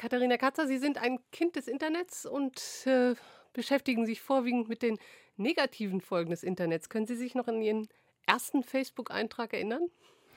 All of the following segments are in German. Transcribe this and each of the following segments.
Katharina Katzer, Sie sind ein Kind des Internets und beschäftigen sich vorwiegend mit den negativen Folgen des Internets. Können Sie sich noch an Ihren ersten Facebook-Eintrag erinnern?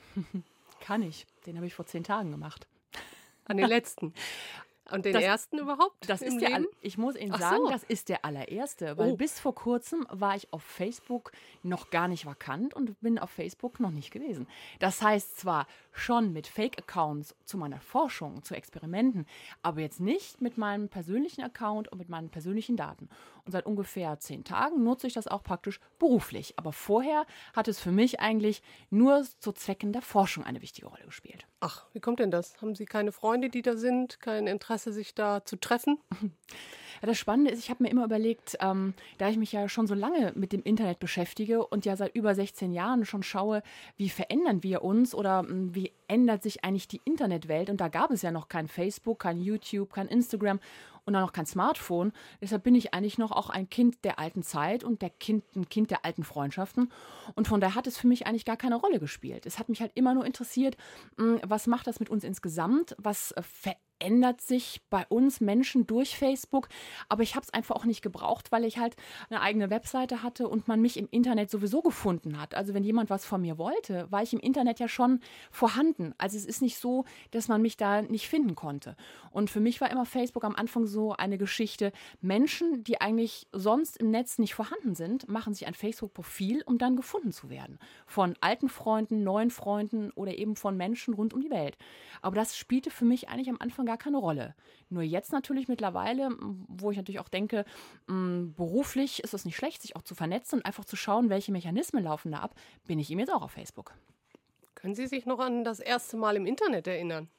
Kann ich. Den habe ich vor 10 Tagen gemacht. An den letzten? Und den Das- ersten überhaupt Das im ist Leben? ich muss Ihnen Ach sagen, so. das ist der allererste, weil Oh. bis vor kurzem war ich auf Facebook noch gar nicht vakant und bin auf Facebook noch nicht gewesen. Das heißt zwar schon mit Fake-Accounts zu meiner Forschung, zu Experimenten, aber jetzt nicht mit meinem persönlichen Account und mit meinen persönlichen Daten. Und seit ungefähr 10 Tagen nutze ich das auch praktisch beruflich. Aber vorher hat es für mich eigentlich nur zu Zwecken der Forschung eine wichtige Rolle gespielt. Ach, wie kommt denn das? Haben Sie keine Freunde, die da sind? Kein Interesse, sich da zu treffen? Ja, das Spannende ist, ich habe mir immer überlegt, da ich mich ja schon so lange mit dem Internet beschäftige und ja seit über 16 Jahren schon schaue, wie verändern wir uns oder wie ändert sich eigentlich die Internetwelt. Und da gab es ja noch kein Facebook, kein YouTube, kein Instagram und dann noch kein Smartphone. Deshalb bin ich eigentlich noch auch ein Kind der alten Zeit und ein Kind der alten Freundschaften. Und von daher hat es für mich eigentlich gar keine Rolle gespielt. Es hat mich halt immer nur interessiert, was macht das mit uns insgesamt? Was verändert sich bei uns Menschen durch Facebook, aber ich habe es einfach auch nicht gebraucht, weil ich halt eine eigene Webseite hatte und man mich im Internet sowieso gefunden hat. Also wenn jemand was von mir wollte, war ich im Internet ja schon vorhanden. Also es ist nicht so, dass man mich da nicht finden konnte. Und für mich war immer Facebook am Anfang so eine Geschichte, Menschen, die eigentlich sonst im Netz nicht vorhanden sind, machen sich ein Facebook-Profil, um dann gefunden zu werden. Von alten Freunden, neuen Freunden oder eben von Menschen rund um die Welt. Aber das spielte für mich eigentlich am Anfang gar keine Rolle. Nur jetzt natürlich mittlerweile, wo ich natürlich auch denke, beruflich ist es nicht schlecht, sich auch zu vernetzen und einfach zu schauen, welche Mechanismen laufen da ab, bin ich ihm jetzt auch auf Facebook. Können Sie sich noch an das erste Mal im Internet erinnern?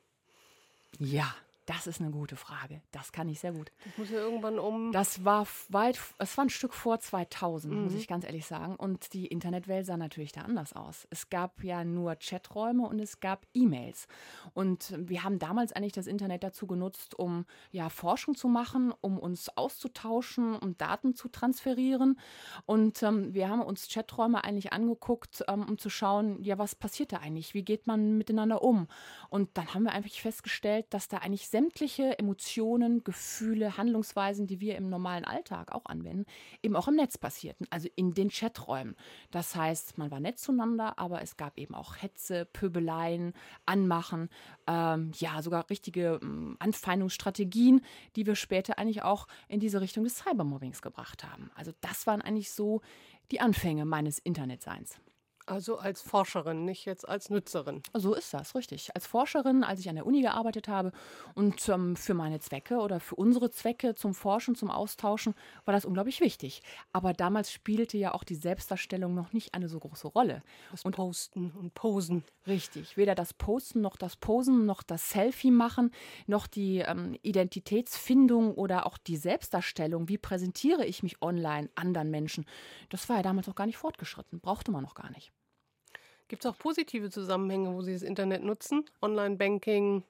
Ja, das ist eine gute Frage. Das kann ich sehr gut. Das muss ja irgendwann Es war ein Stück vor 2000, muss ich ganz ehrlich sagen. Und die Internetwelt sah natürlich da anders aus. Es gab ja nur Chaträume und es gab E-Mails. Und wir haben damals eigentlich das Internet dazu genutzt, um ja Forschung zu machen, um uns auszutauschen, um Daten zu transferieren. Und wir haben uns Chaträume eigentlich angeguckt, um zu schauen, ja, was passiert da eigentlich? Wie geht man miteinander um? Und dann haben wir einfach festgestellt, dass da eigentlich sämtliche Emotionen, Gefühle, Handlungsweisen, die wir im normalen Alltag auch anwenden, eben auch im Netz passierten, also in den Chaträumen. Das heißt, man war nett zueinander, aber es gab eben auch Hetze, Pöbeleien, Anmachen, ja, sogar richtige Anfeindungsstrategien, die wir später eigentlich auch in diese Richtung des Cybermobbings gebracht haben. Also das waren eigentlich so die Anfänge meines Internetseins. Also als Forscherin, nicht jetzt als Nutzerin. So ist das, richtig. Als Forscherin, als ich an der Uni gearbeitet habe und für meine Zwecke oder für unsere Zwecke zum Forschen, zum Austauschen, war das unglaublich wichtig. Aber damals spielte ja auch die Selbstdarstellung noch nicht eine so große Rolle. Das Posten und Posen. Richtig, weder das Posten noch das Posen noch das Selfie machen, noch die Identitätsfindung oder auch die Selbstdarstellung, wie präsentiere ich mich online anderen Menschen, das war ja damals noch gar nicht fortgeschritten, brauchte man noch gar nicht. Gibt es auch positive Zusammenhänge, wo Sie das Internet nutzen? Online-Banking,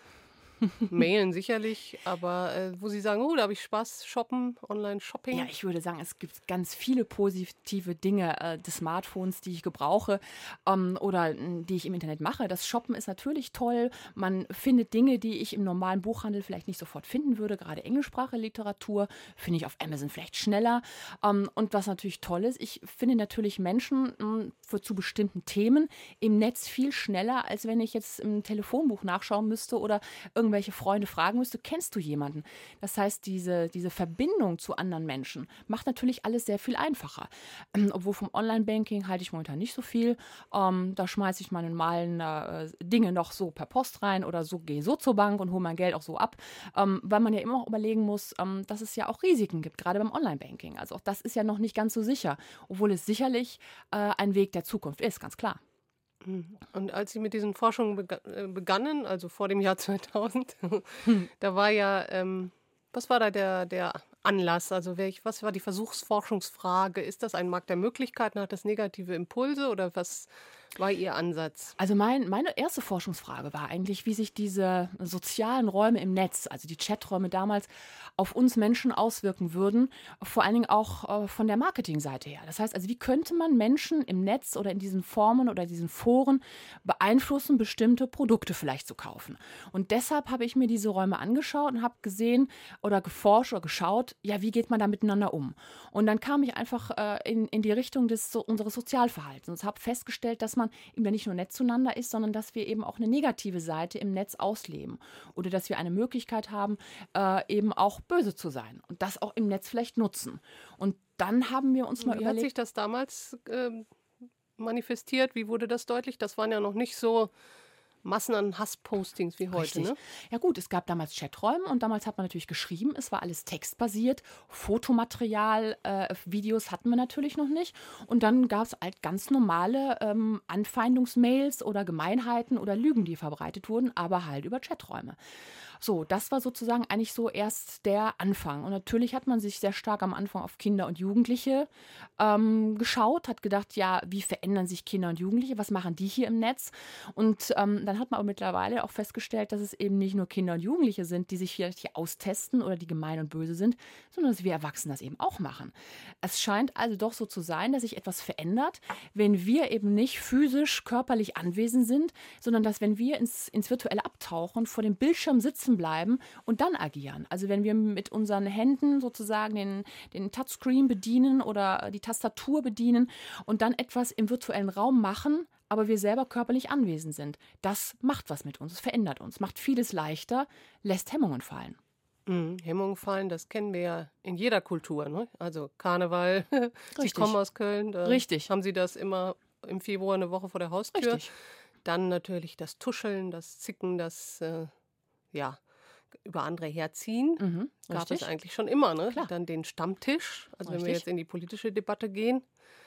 Mailen sicherlich, aber wo Sie sagen, da habe ich Spaß, Shoppen, Online-Shopping. Ja, ich würde sagen, es gibt ganz viele positive Dinge des Smartphones, die ich gebrauche oder die ich im Internet mache. Das Shoppen ist natürlich toll. Man findet Dinge, die ich im normalen Buchhandel vielleicht nicht sofort finden würde. Gerade englischsprachige Literatur finde ich auf Amazon vielleicht schneller. Und was natürlich toll ist, ich finde natürlich Menschen zu bestimmten Themen im Netz viel schneller, als wenn ich jetzt im Telefonbuch nachschauen müsste oder irgendwelche Freunde fragen müsste, kennst du jemanden? Das heißt, diese Verbindung zu anderen Menschen macht natürlich alles sehr viel einfacher. Obwohl vom Online-Banking halte ich momentan nicht so viel. Da schmeiße ich meine normalen Dinge noch so per Post rein oder so gehe so zur Bank und hole mein Geld auch so ab. Weil man ja immer auch überlegen muss, dass es ja auch Risiken gibt, gerade beim Online-Banking. Also auch das ist ja noch nicht ganz so sicher, obwohl es sicherlich ein Weg der Zukunft ist, ganz klar. Und als Sie mit diesen Forschungen begannen, also vor dem Jahr 2000, da war ja, was war da der Anlass? Also was war die Versuchsforschungsfrage? Ist das ein Markt der Möglichkeiten? Hat das negative Impulse oder was war Ihr Ansatz? Also meine erste Forschungsfrage war eigentlich, wie sich diese sozialen Räume im Netz, also die Chaträume damals, auf uns Menschen auswirken würden, vor allen Dingen auch von der Marketingseite her. Das heißt also, wie könnte man Menschen im Netz oder in diesen Formen oder diesen Foren beeinflussen, bestimmte Produkte vielleicht zu kaufen? Und deshalb habe ich mir diese Räume angeschaut und habe gesehen oder geforscht oder geschaut, ja, wie geht man da miteinander um? Und dann kam ich einfach in die Richtung unseres Sozialverhaltens und habe festgestellt, dass man eben nicht nur nett zueinander ist, sondern dass wir eben auch eine negative Seite im Netz ausleben oder dass wir eine Möglichkeit haben, eben auch böse zu sein und das auch im Netz vielleicht nutzen. Und dann haben wir uns mal Wie hat überlegt, sich das damals manifestiert? Wie wurde das deutlich? Das waren ja noch nicht so Massen an Hasspostings wie heute, richtig. ne? Ja gut, es gab damals Chaträume und damals hat man natürlich geschrieben, es war alles textbasiert, Fotomaterial, Videos hatten wir natürlich noch nicht und dann gab es halt ganz normale Anfeindungsmails oder Gemeinheiten oder Lügen, die verbreitet wurden, aber halt über Chaträume. So, das war sozusagen eigentlich so erst der Anfang. Und natürlich hat man sich sehr stark am Anfang auf Kinder und Jugendliche geschaut, hat gedacht, ja, wie verändern sich Kinder und Jugendliche, was machen die hier im Netz? Und dann hat man aber mittlerweile auch festgestellt, dass es eben nicht nur Kinder und Jugendliche sind, die sich vielleicht hier austesten oder die gemein und böse sind, sondern dass wir Erwachsene das eben auch machen. Es scheint also doch so zu sein, dass sich etwas verändert, wenn wir eben nicht physisch, körperlich anwesend sind, sondern dass wenn wir ins Virtuelle abtauchen, vor dem Bildschirm sitzen bleiben und dann agieren. Also wenn wir mit unseren Händen sozusagen den Touchscreen bedienen oder die Tastatur bedienen und dann etwas im virtuellen Raum machen, aber wir selber körperlich anwesend sind. Das macht was mit uns, es verändert uns, macht vieles leichter, lässt Hemmungen fallen. Hemmungen fallen, das kennen wir ja in jeder Kultur, ne? Also Karneval, Sie Richtig. kommen aus Köln, da Richtig. haben Sie das immer im Februar eine Woche vor der Haustür. Richtig. Dann natürlich das Tuscheln, das Zicken, das über andere herziehen. Gab es Richtig. eigentlich schon immer, ne? Klar. Dann den Stammtisch, also wenn wir Richtig. jetzt in die politische Debatte gehen.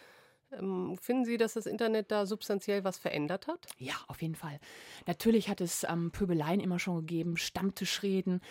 Finden Sie, dass das Internet da substanziell was verändert hat? Ja, auf jeden Fall. Natürlich hat es Pöbeleien immer schon gegeben, Stammtischreden,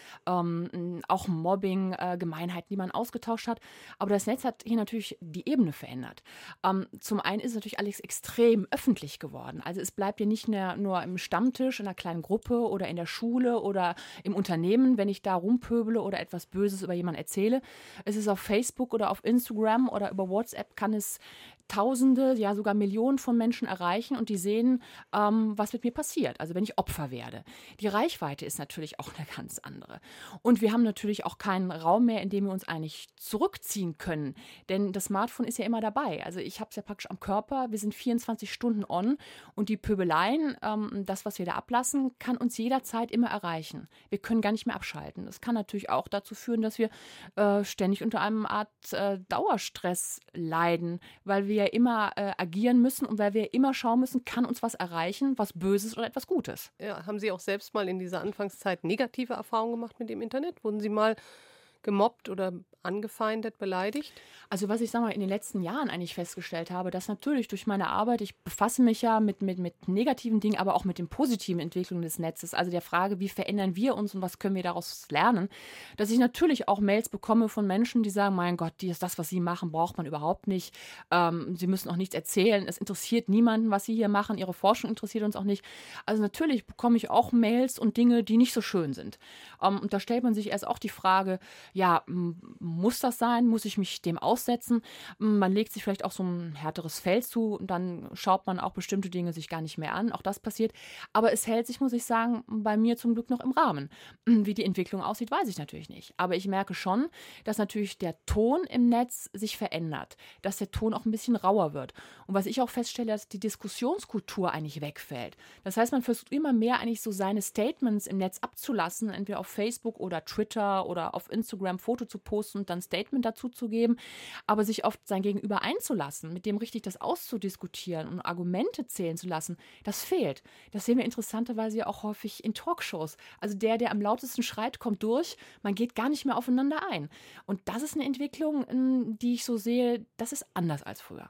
auch Mobbing, Gemeinheiten, die man ausgetauscht hat. Aber das Netz hat hier natürlich die Ebene verändert. Zum einen ist natürlich alles extrem öffentlich geworden. Also es bleibt ja nicht mehr nur im Stammtisch, in einer kleinen Gruppe oder in der Schule oder im Unternehmen, wenn ich da rumpöbele oder etwas Böses über jemanden erzähle. Es ist auf Facebook oder auf Instagram oder über WhatsApp kann es Tausende, ja sogar Millionen von Menschen erreichen und die sehen, was mit mir passiert, also wenn ich Opfer werde. Die Reichweite ist natürlich auch eine ganz andere. Und wir haben natürlich auch keinen Raum mehr, in dem wir uns eigentlich zurückziehen können, denn das Smartphone ist ja immer dabei. Also ich habe es ja praktisch am Körper, wir sind 24 Stunden on und die Pöbeleien, das, was wir da ablassen, kann uns jederzeit immer erreichen. Wir können gar nicht mehr abschalten. Das kann natürlich auch dazu führen, dass wir ständig unter einem Art Dauerstress leiden, weil wir ja immer agieren müssen und weil wir immer schauen müssen, kann uns was erreichen, was Böses oder etwas Gutes. Ja, haben Sie auch selbst mal in dieser Anfangszeit negative Erfahrungen gemacht mit dem Internet? Wurden Sie mal gemobbt oder angefeindet, beleidigt? Also was ich, sag mal, in den letzten Jahren eigentlich festgestellt habe, dass natürlich durch meine Arbeit, ich befasse mich ja mit negativen Dingen, aber auch mit den positiven Entwicklungen des Netzes, also der Frage, wie verändern wir uns und was können wir daraus lernen, dass ich natürlich auch Mails bekomme von Menschen, die sagen, mein Gott, das, was Sie machen, braucht man überhaupt nicht. Sie müssen auch nichts erzählen. Es interessiert niemanden, was Sie hier machen. Ihre Forschung interessiert uns auch nicht. Also natürlich bekomme ich auch Mails und Dinge, die nicht so schön sind. Und da stellt man sich erst auch die Frage, ja, muss das sein? Muss ich mich dem aussetzen? Man legt sich vielleicht auch so ein härteres Fell zu und dann schaut man auch bestimmte Dinge sich gar nicht mehr an. Auch das passiert. Aber es hält sich, muss ich sagen, bei mir zum Glück noch im Rahmen. Wie die Entwicklung aussieht, weiß ich natürlich nicht. Aber ich merke schon, dass natürlich der Ton im Netz sich verändert. Dass der Ton auch ein bisschen rauer wird. Und was ich auch feststelle, dass die Diskussionskultur eigentlich wegfällt. Das heißt, man versucht immer mehr eigentlich so seine Statements im Netz abzulassen, entweder auf Facebook oder Twitter oder auf Instagram Foto zu posten und dann ein Statement dazu zu geben, aber sich auf sein Gegenüber einzulassen, mit dem richtig das auszudiskutieren und Argumente zählen zu lassen, das fehlt. Das sehen wir interessanterweise ja auch häufig in Talkshows. Also der am lautesten schreit, kommt durch, man geht gar nicht mehr aufeinander ein. Und das ist eine Entwicklung, die ich so sehe, das ist anders als früher.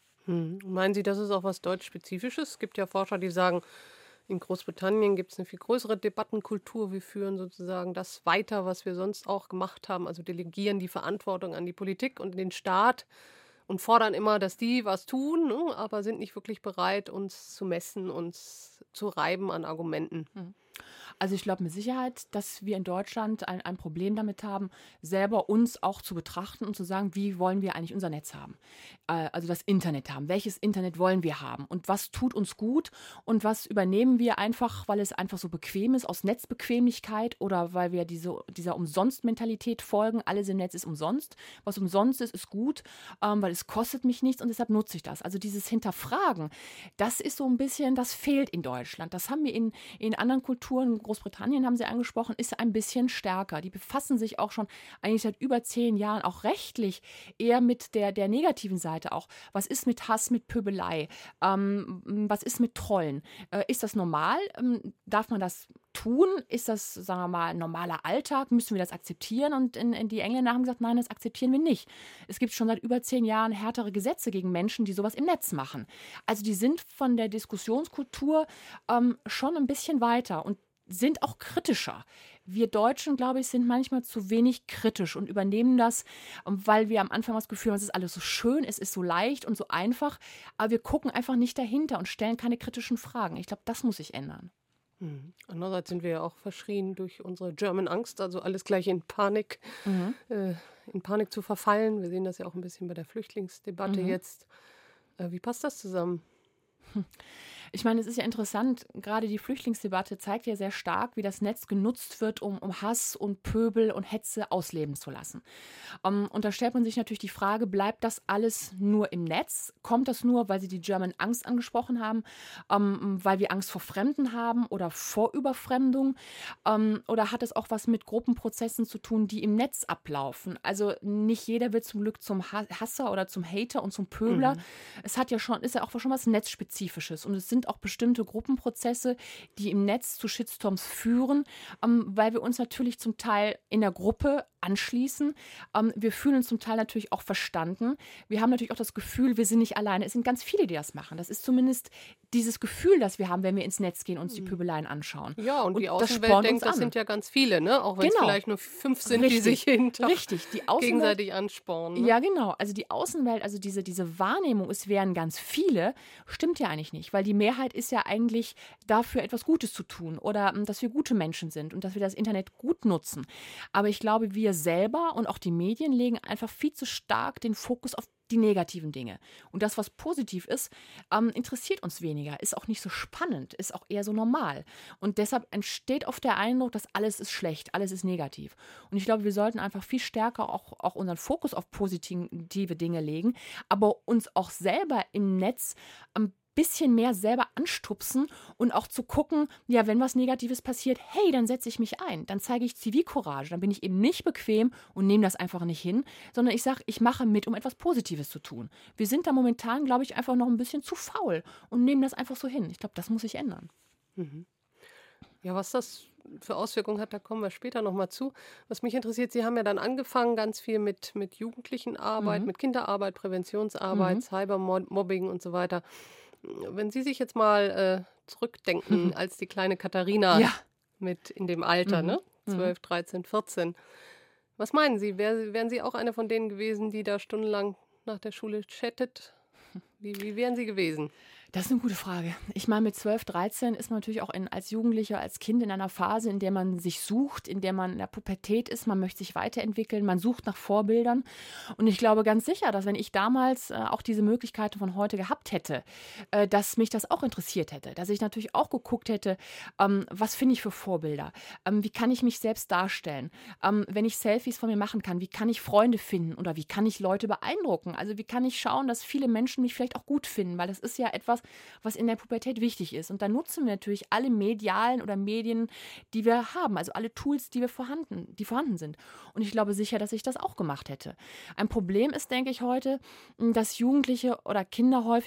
Meinen Sie, das ist auch was Deutschspezifisches? Es gibt ja Forscher, die sagen, in Großbritannien gibt es eine viel größere Debattenkultur. Wir führen sozusagen das weiter, was wir sonst auch gemacht haben. Also delegieren die Verantwortung an die Politik und den Staat und fordern immer, dass die was tun, ne, aber sind nicht wirklich bereit, uns zu messen, uns zu reiben an Argumenten. Also ich glaube mit Sicherheit, dass wir in Deutschland ein Problem damit haben, selber uns auch zu betrachten und zu sagen, wie wollen wir eigentlich unser Netz haben? Also das Internet haben. Welches Internet wollen wir haben? Und was tut uns gut? Und was übernehmen wir einfach, weil es einfach so bequem ist, aus Netzbequemlichkeit oder weil wir dieser Umsonst-Mentalität folgen. Alles im Netz ist umsonst. Was umsonst ist, ist gut, weil es kostet mich nichts und deshalb nutze ich das. Also dieses Hinterfragen, das ist so ein bisschen, das fehlt in Deutschland. Das haben wir in anderen Kulturen, Großbritannien haben Sie angesprochen, ist ein bisschen stärker. Die befassen sich auch schon eigentlich seit über 10 Jahren auch rechtlich eher mit der negativen Seite auch. Was ist mit Hass, mit Pöbelei? Was ist mit Trollen? Ist das normal? Darf man das tun? Ist das, sagen wir mal, ein normaler Alltag? Müssen wir das akzeptieren? Und die Engländer haben gesagt, nein, das akzeptieren wir nicht. Es gibt schon seit über 10 Jahren härtere Gesetze gegen Menschen, die sowas im Netz machen. Also die sind von der Diskussionskultur schon ein bisschen weiter und sind auch kritischer. Wir Deutschen, glaube ich, sind manchmal zu wenig kritisch und übernehmen das, weil wir am Anfang das Gefühl haben, es ist alles so schön, es ist so leicht und so einfach, aber wir gucken einfach nicht dahinter und stellen keine kritischen Fragen. Ich glaube, das muss sich ändern. Andererseits sind wir ja auch verschrien durch unsere German Angst, also alles gleich in Panik zu verfallen. Wir sehen das ja auch ein bisschen bei der Flüchtlingsdebatte jetzt. Wie passt das zusammen? Ich meine, es ist ja interessant, gerade die Flüchtlingsdebatte zeigt ja sehr stark, wie das Netz genutzt wird, um Hass und Pöbel und Hetze ausleben zu lassen. Und da stellt man sich natürlich die Frage, bleibt das alles nur im Netz? Kommt das nur, weil Sie die German Angst angesprochen haben, weil wir Angst vor Fremden haben oder vor Überfremdung? Oder hat es auch was mit Gruppenprozessen zu tun, die im Netz ablaufen? Also nicht jeder wird zum Glück zum Hasser oder zum Hater und zum Pöbler. Es ist ja auch schon was Netzspezifisches und es sind auch bestimmte Gruppenprozesse, die im Netz zu Shitstorms führen, weil wir uns natürlich zum Teil in der Gruppe anschließen. Wir fühlen uns zum Teil natürlich auch verstanden. Wir haben natürlich auch das Gefühl, wir sind nicht alleine. Es sind ganz viele, die das machen. Das ist zumindest dieses Gefühl, das wir haben, wenn wir ins Netz gehen und uns die Pöbeleien anschauen. Ja, und die Außenwelt denkt, das sind ja ganz viele, ne? Auch wenn es vielleicht nur 5 sind, die sich gegenseitig anspornen. Ne? Ja, genau. Also die Außenwelt, also diese Wahrnehmung, es wären ganz viele, stimmt ja eigentlich nicht, weil die Mehrheit ist ja eigentlich dafür, etwas Gutes zu tun oder dass wir gute Menschen sind und dass wir das Internet gut nutzen. Aber ich glaube, wir selber und auch die Medien legen einfach viel zu stark den Fokus auf die negativen Dinge. Und das, was positiv ist, interessiert uns weniger, ist auch nicht so spannend, ist auch eher so normal. Und deshalb entsteht oft der Eindruck, dass alles ist schlecht, alles ist negativ. Und ich glaube, wir sollten einfach viel stärker auch unseren Fokus auf positive Dinge legen, aber uns auch selber im Netz bisschen mehr selber anstupsen und auch zu gucken, ja, wenn was Negatives passiert, hey, dann setze ich mich ein, dann zeige ich Zivilcourage, dann bin ich eben nicht bequem und nehme das einfach nicht hin, sondern ich sage, ich mache mit, um etwas Positives zu tun. Wir sind da momentan, glaube ich, einfach noch ein bisschen zu faul und nehmen das einfach so hin. Ich glaube, das muss sich ändern. Ja, was das für Auswirkungen hat, da kommen wir später nochmal zu. Was mich interessiert, Sie haben ja dann angefangen ganz viel mit Jugendlichenarbeit, mit Kinderarbeit, Präventionsarbeit, Cybermobbing und so weiter. Wenn Sie sich jetzt mal zurückdenken, als die kleine Katharina mit in dem Alter, ne? 12, 13, 14. Was meinen Sie? Wären Sie auch eine von denen gewesen, die da stundenlang nach der Schule chattet? Wie wären Sie gewesen? Das ist eine gute Frage. Ich meine, mit 12, 13 ist man natürlich auch als Jugendlicher, als Kind in einer Phase, in der man sich sucht, in der man in der Pubertät ist, man möchte sich weiterentwickeln, man sucht nach Vorbildern. Und ich glaube ganz sicher, dass wenn ich damals auch diese Möglichkeiten von heute gehabt hätte, dass mich das auch interessiert hätte, dass ich natürlich auch geguckt hätte, was finde ich für Vorbilder, wie kann ich mich selbst darstellen, wenn ich Selfies von mir machen kann, wie kann ich Freunde finden oder wie kann ich Leute beeindrucken, also wie kann ich schauen, dass viele Menschen mich vielleicht auch gut finden, weil das ist ja etwas, was in der Pubertät wichtig ist. Und da nutzen wir natürlich alle medialen oder Medien, die wir haben, also alle Tools, die vorhanden sind. Und ich glaube sicher, dass ich das auch gemacht hätte. Ein Problem ist, denke ich heute, dass Jugendliche oder Kinder häufig eben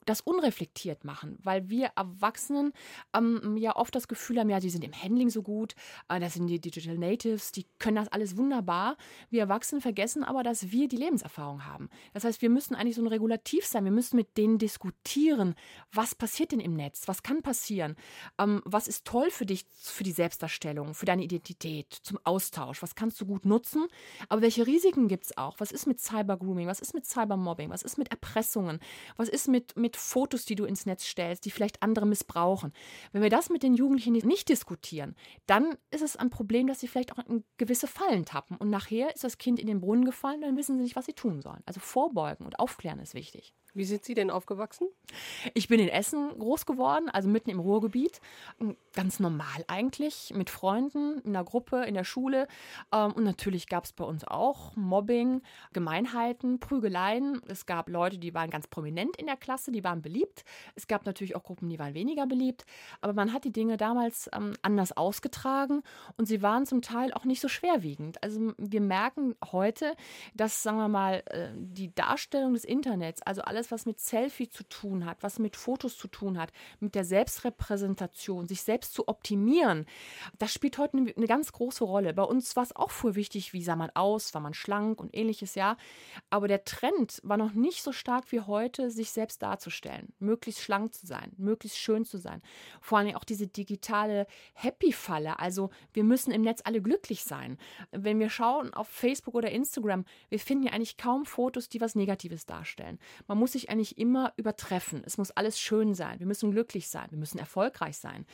das unreflektiert machen, weil wir Erwachsenen ja oft das Gefühl haben, ja, die sind im Handling so gut, das sind die Digital Natives, die können das alles wunderbar. Wir Erwachsenen vergessen aber, dass wir die Lebenserfahrung haben. Das heißt, wir müssen eigentlich so ein Regulativ sein, wir müssen mit denen diskutieren, was passiert denn im Netz, was kann passieren, was ist toll für dich, für die Selbstdarstellung, für deine Identität, zum Austausch, was kannst du gut nutzen, aber welche Risiken gibt es auch, was ist mit Cybergrooming, was ist mit Cybermobbing, was ist mit Erpressungen, was ist mit Fotos, die du ins Netz stellst, die vielleicht andere missbrauchen. Wenn wir das mit den Jugendlichen nicht diskutieren, dann ist es ein Problem, dass sie vielleicht auch in gewisse Fallen tappen. Und nachher ist das Kind in den Brunnen gefallen, dann wissen sie nicht, was sie tun sollen. Also vorbeugen und aufklären ist wichtig. Wie sind Sie denn aufgewachsen? Ich bin in Essen groß geworden, also mitten im Ruhrgebiet. Ganz normal eigentlich, mit Freunden, in der Gruppe, in der Schule. Und natürlich gab es bei uns auch Mobbing, Gemeinheiten, Prügeleien. Es gab Leute, die waren ganz prominent in der Klasse, die waren beliebt. Es gab natürlich auch Gruppen, die waren weniger beliebt. Aber man hat die Dinge damals anders ausgetragen und sie waren zum Teil auch nicht so schwerwiegend. Also wir merken heute, dass, sagen wir mal, die Darstellung des Internets, also alles, was mit Selfie zu tun hat, was mit Fotos zu tun hat, mit der Selbstrepräsentation, sich selbst zu optimieren, das spielt heute eine ganz große Rolle. Bei uns war es auch früher wichtig, wie sah man aus, war man schlank und ähnliches, ja. Aber der Trend war noch nicht so stark wie heute, sich selbst darzustellen, möglichst schlank zu sein, möglichst schön zu sein. Vor allem auch diese digitale Happy-Falle, also wir müssen im Netz alle glücklich sein. Wenn wir schauen auf Facebook oder Instagram, wir finden ja eigentlich kaum Fotos, die was Negatives darstellen. Man muss sich eigentlich immer übertreffen. Es muss alles schön sein. Wir müssen glücklich sein. Wir müssen erfolgreich sein.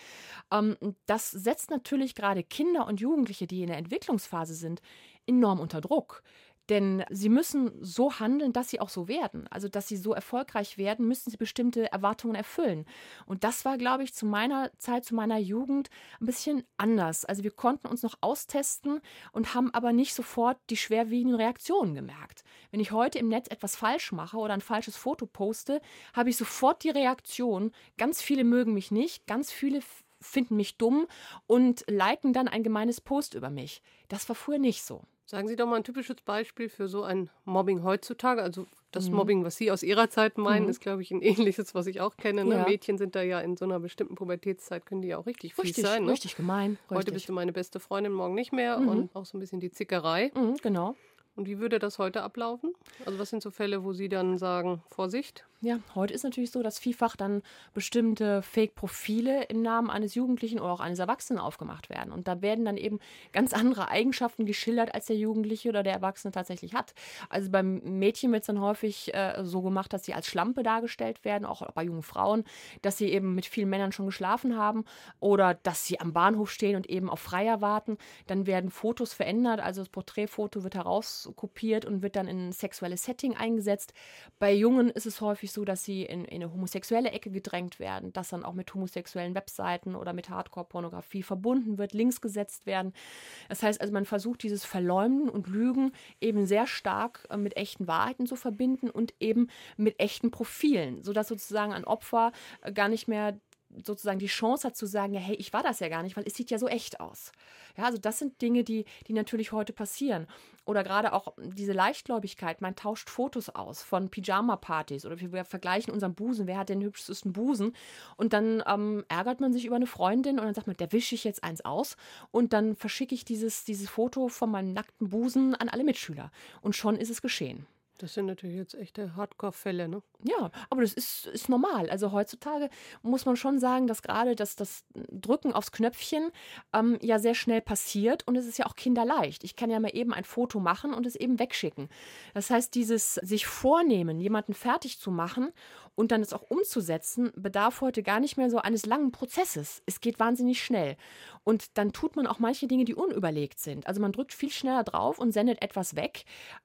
Das setzt natürlich gerade Kinder und Jugendliche, die in der Entwicklungsphase sind, enorm unter Druck. Denn sie müssen so handeln, dass sie auch so werden. Also, dass sie so erfolgreich werden, müssen sie bestimmte Erwartungen erfüllen. Und das war, glaube ich, zu meiner Zeit, zu meiner Jugend ein bisschen anders. Also, wir konnten uns noch austesten und haben aber nicht sofort die schwerwiegenden Reaktionen gemerkt. Wenn ich heute im Netz etwas falsch mache oder ein falsches Foto poste, habe ich sofort die Reaktion. Ganz viele mögen mich nicht, ganz viele finden mich dumm und liken dann ein gemeines Post über mich. Das war früher nicht so. Sagen Sie doch mal ein typisches Beispiel für so ein Mobbing heutzutage. Also das Mobbing, was Sie aus Ihrer Zeit meinen, ist, glaube ich, ein ähnliches, was ich auch kenne. Ne? Ja. Mädchen sind da ja in so einer bestimmten Pubertätszeit, können die ja auch richtig fies sein. Ne? Richtig gemein. Heute Richtig. bist du meine beste Freundin, morgen nicht mehr. Und auch so ein bisschen die Zickerei. Genau. Und wie würde das heute ablaufen? Also was sind so Fälle, wo Sie dann sagen, Vorsicht? Ja, heute ist natürlich so, dass vielfach dann bestimmte Fake-Profile im Namen eines Jugendlichen oder auch eines Erwachsenen aufgemacht werden. Und da werden dann eben ganz andere Eigenschaften geschildert, als der Jugendliche oder der Erwachsene tatsächlich hat. Also beim Mädchen wird es dann häufig so gemacht, dass sie als Schlampe dargestellt werden, auch bei jungen Frauen, dass sie eben mit vielen Männern schon geschlafen haben oder dass sie am Bahnhof stehen und eben auf Freier warten. Dann werden Fotos verändert, also das Porträtfoto wird herauskopiert und wird dann in ein sexuelles Setting eingesetzt. Bei Jungen ist es häufig so, dass sie in eine homosexuelle Ecke gedrängt werden, dass dann auch mit homosexuellen Webseiten oder mit Hardcore-Pornografie verbunden wird, Links gesetzt werden. Das heißt also, man versucht dieses Verleumden und Lügen eben sehr stark mit echten Wahrheiten zu verbinden und eben mit echten Profilen, sodass sozusagen ein Opfer gar nicht mehr sozusagen die Chance hat zu sagen, ja, hey, ich war das ja gar nicht, weil es sieht ja so echt aus. Ja, also das sind Dinge, die natürlich heute passieren. Oder gerade auch diese Leichtgläubigkeit, man tauscht Fotos aus von Pyjama-Partys oder wir vergleichen unseren Busen, wer hat den hübschesten Busen und dann ärgert man sich über eine Freundin und dann sagt man, der wische ich jetzt eins aus und dann verschicke ich dieses Foto von meinem nackten Busen an alle Mitschüler und schon ist es geschehen. Das sind natürlich jetzt echte Hardcore-Fälle, ne? Ja, aber das ist normal. Also heutzutage muss man schon sagen, dass gerade das Drücken aufs Knöpfchen ja sehr schnell passiert und es ist ja auch kinderleicht. Ich kann ja mal eben ein Foto machen und es eben wegschicken. Das heißt, dieses sich vornehmen, jemanden fertig zu machen und dann es auch umzusetzen, bedarf heute gar nicht mehr so eines langen Prozesses. Es geht wahnsinnig schnell. Und dann tut man auch manche Dinge, die unüberlegt sind. Also man drückt viel schneller drauf und sendet etwas weg,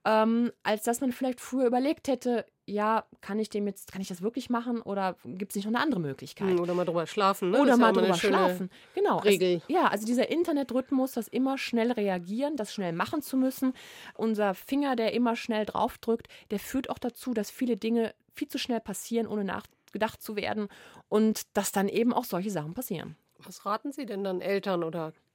als dass man vielleicht früher überlegt hätte, ja, kann ich das wirklich machen oder gibt es nicht noch eine andere Möglichkeit? Oder mal drüber schlafen, ne? Oder Das ist mal ja auch drüber schlafen. Genau. Regel. Also dieser Internetrhythmus, das immer schnell reagieren, das schnell machen zu müssen, unser Finger, der immer schnell draufdrückt, der führt auch dazu, dass viele Dinge viel zu schnell passieren, ohne nachgedacht zu werden und dass dann eben auch solche Sachen passieren. Was raten Sie denn dann Eltern oder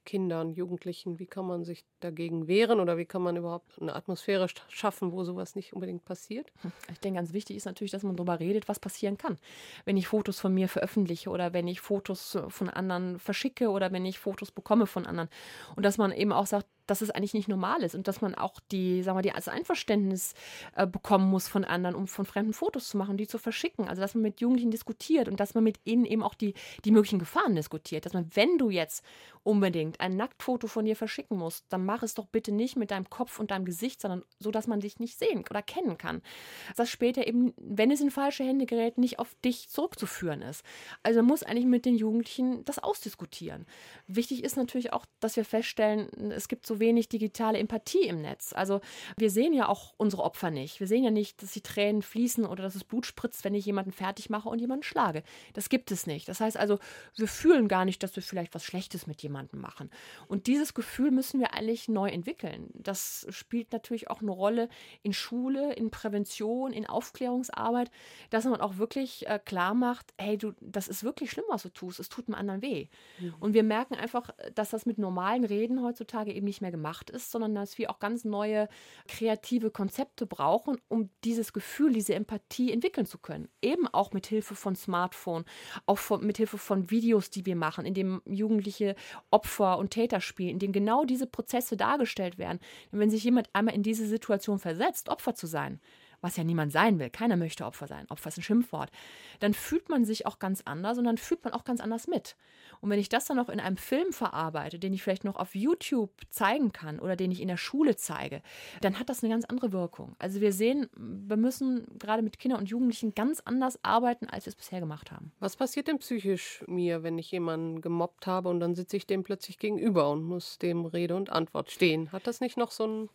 Kindern, Jugendlichen? Wie kann man sich dagegen wehren oder wie kann man überhaupt eine Atmosphäre schaffen, wo sowas nicht unbedingt passiert? Ich denke, ganz wichtig ist natürlich, dass man darüber redet, was passieren kann. Wenn ich Fotos von mir veröffentliche oder wenn ich Fotos von anderen verschicke oder wenn ich Fotos bekomme von anderen. Und dass man eben auch sagt, dass es eigentlich nicht normal ist und dass man auch das Einverständnis bekommen muss von anderen, um von fremden Fotos zu machen, die zu verschicken. Also dass man mit Jugendlichen diskutiert und dass man mit ihnen eben auch die möglichen Gefahren diskutiert. Dass man, wenn du jetzt unbedingt ein Nacktfoto von dir verschicken musst, dann mach es doch bitte nicht mit deinem Kopf und deinem Gesicht, sondern so, dass man dich nicht sehen oder kennen kann. Dass später eben, wenn es in falsche Hände gerät, nicht auf dich zurückzuführen ist. Also man muss eigentlich mit den Jugendlichen das ausdiskutieren. Wichtig ist natürlich auch, dass wir feststellen, es gibt so wenig digitale Empathie im Netz. Also wir sehen ja auch unsere Opfer nicht. Wir sehen ja nicht, dass die Tränen fließen oder dass es Blut spritzt, wenn ich jemanden fertig mache und jemanden schlage. Das gibt es nicht. Das heißt also, wir fühlen gar nicht, dass wir vielleicht was Schlechtes mit jemandem machen. Und dieses Gefühl müssen wir eigentlich neu entwickeln. Das spielt natürlich auch eine Rolle in Schule, in Prävention, in Aufklärungsarbeit, dass man auch wirklich klar macht, hey, das ist wirklich schlimm, was du tust. Es tut einem anderen weh. Mhm. Und wir merken einfach, dass das mit normalen Reden heutzutage eben nicht mehr gemacht ist, sondern dass wir auch ganz neue kreative Konzepte brauchen, um dieses Gefühl, diese Empathie entwickeln zu können. Eben auch mit Hilfe von Smartphone, auch mit Hilfe von Videos, die wir machen, in dem Jugendliche Opfer und Täter spielen, in dem genau diese Prozesse dargestellt werden. Und wenn sich jemand einmal in diese Situation versetzt, Opfer zu sein, was ja niemand sein will, keiner möchte Opfer sein, Opfer ist ein Schimpfwort, dann fühlt man sich auch ganz anders und dann fühlt man auch ganz anders mit. Und wenn ich das dann noch in einem Film verarbeite, den ich vielleicht noch auf YouTube zeigen kann oder den ich in der Schule zeige, dann hat das eine ganz andere Wirkung. Also wir sehen, wir müssen gerade mit Kindern und Jugendlichen ganz anders arbeiten, als wir es bisher gemacht haben. Was passiert denn psychisch mir, wenn ich jemanden gemobbt habe und dann sitze ich dem plötzlich gegenüber und muss dem Rede und Antwort stehen? Hat das nicht noch so einen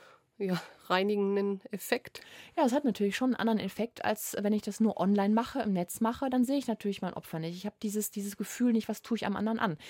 reinigenden Effekt? Ja, es hat natürlich schon einen anderen Effekt, als wenn ich das nur online mache, im Netz mache, dann sehe ich natürlich mein Opfer nicht. Ich habe dieses Gefühl nicht, was tue ich am anderen an.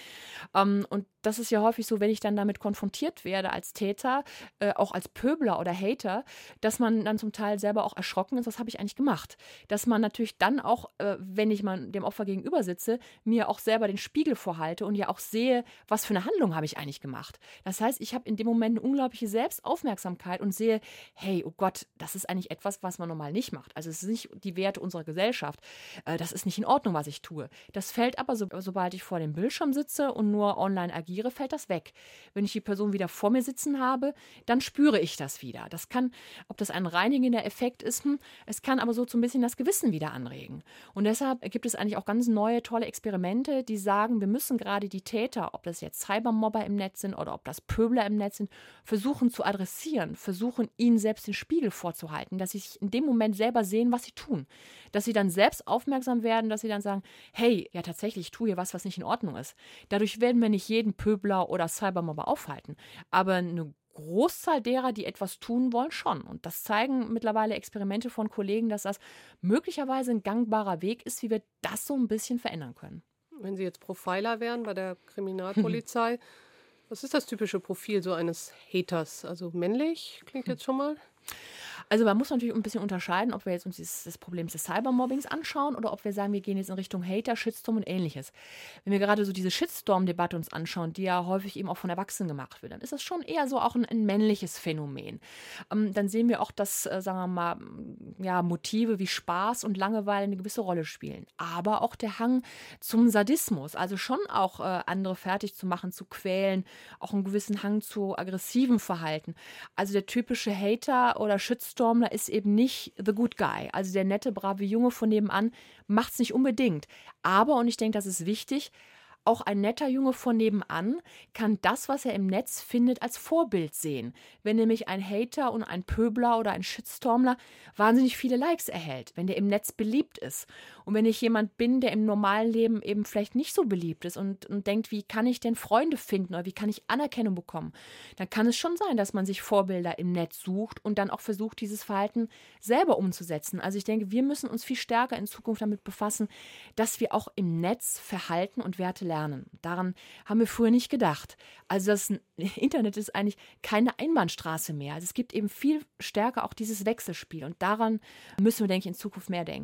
Und das ist ja häufig so, wenn ich dann damit konfrontiert werde als Täter, auch als Pöbler oder Hater, dass man dann zum Teil selber auch erschrocken ist, was habe ich eigentlich gemacht? Dass man natürlich dann auch, wenn ich mal dem Opfer gegenüber sitze, mir auch selber den Spiegel vorhalte und ja auch sehe, was für eine Handlung habe ich eigentlich gemacht. Das heißt, ich habe in dem Moment eine unglaubliche Selbstaufmerksamkeit und sehe, hey, oh Gott, das ist eigentlich etwas, was man normal nicht macht. Also es ist nicht die Werte unserer Gesellschaft. Das ist nicht in Ordnung, was ich tue. Das fällt aber, sobald ich vor dem Bildschirm sitze und nur online agiere, fällt das weg. Wenn ich die Person wieder vor mir sitzen habe, dann spüre ich das wieder. Das kann, ob das ein reinigender Effekt ist, es kann aber so ein bisschen das Gewissen wieder anregen. Und deshalb gibt es eigentlich auch ganz neue, tolle Experimente, die sagen, wir müssen gerade die Täter, ob das jetzt Cybermobber im Netz sind oder ob das Pöbler im Netz sind, versuchen zu adressieren, versuchen ihnen selbst den Spiegel vorzuhalten, dass sie sich in dem Moment selber sehen, was sie tun. Dass sie dann selbst aufmerksam werden, dass sie dann sagen, hey, ja tatsächlich, ich tue hier was nicht in Ordnung ist. Dadurch werden wir nicht jeden Pöbler oder Cybermobber aufhalten. Aber eine Großzahl derer, die etwas tun wollen, schon. Und das zeigen mittlerweile Experimente von Kollegen, dass das möglicherweise ein gangbarer Weg ist, wie wir das so ein bisschen verändern können. Wenn Sie jetzt Profiler wären bei der Kriminalpolizei, was ist das typische Profil so eines Haters? Also männlich klingt jetzt schon mal. Also man muss natürlich ein bisschen unterscheiden, ob wir jetzt uns das Problem des Cybermobbings anschauen oder ob wir sagen, wir gehen jetzt in Richtung Hater, Shitstorm und ähnliches. Wenn wir gerade so diese Shitstorm-Debatte uns anschauen, die ja häufig eben auch von Erwachsenen gemacht wird, dann ist das schon eher so auch ein männliches Phänomen. Dann sehen wir auch, dass, sagen wir mal, ja, Motive wie Spaß und Langeweile eine gewisse Rolle spielen. Aber auch der Hang zum Sadismus, also schon auch andere fertig zu machen, zu quälen, auch einen gewissen Hang zu aggressivem Verhalten. Also der typische Hater oder Shitstormler ist eben nicht the good guy. Also der nette, brave Junge von nebenan macht es nicht unbedingt. Aber, und ich denke, das ist wichtig, auch ein netter Junge von nebenan kann das, was er im Netz findet, als Vorbild sehen. Wenn nämlich ein Hater und ein Pöbler oder ein Shitstormler wahnsinnig viele Likes erhält, wenn der im Netz beliebt ist. Und wenn ich jemand bin, der im normalen Leben eben vielleicht nicht so beliebt ist und denkt, wie kann ich denn Freunde finden oder wie kann ich Anerkennung bekommen, dann kann es schon sein, dass man sich Vorbilder im Netz sucht und dann auch versucht, dieses Verhalten selber umzusetzen. Also ich denke, wir müssen uns viel stärker in Zukunft damit befassen, dass wir auch im Netz Verhalten und Werte lernen. Daran haben wir früher nicht gedacht. Also das Internet ist eigentlich keine Einbahnstraße mehr. Also es gibt eben viel stärker auch dieses Wechselspiel und daran müssen wir, denke ich, in Zukunft mehr denken.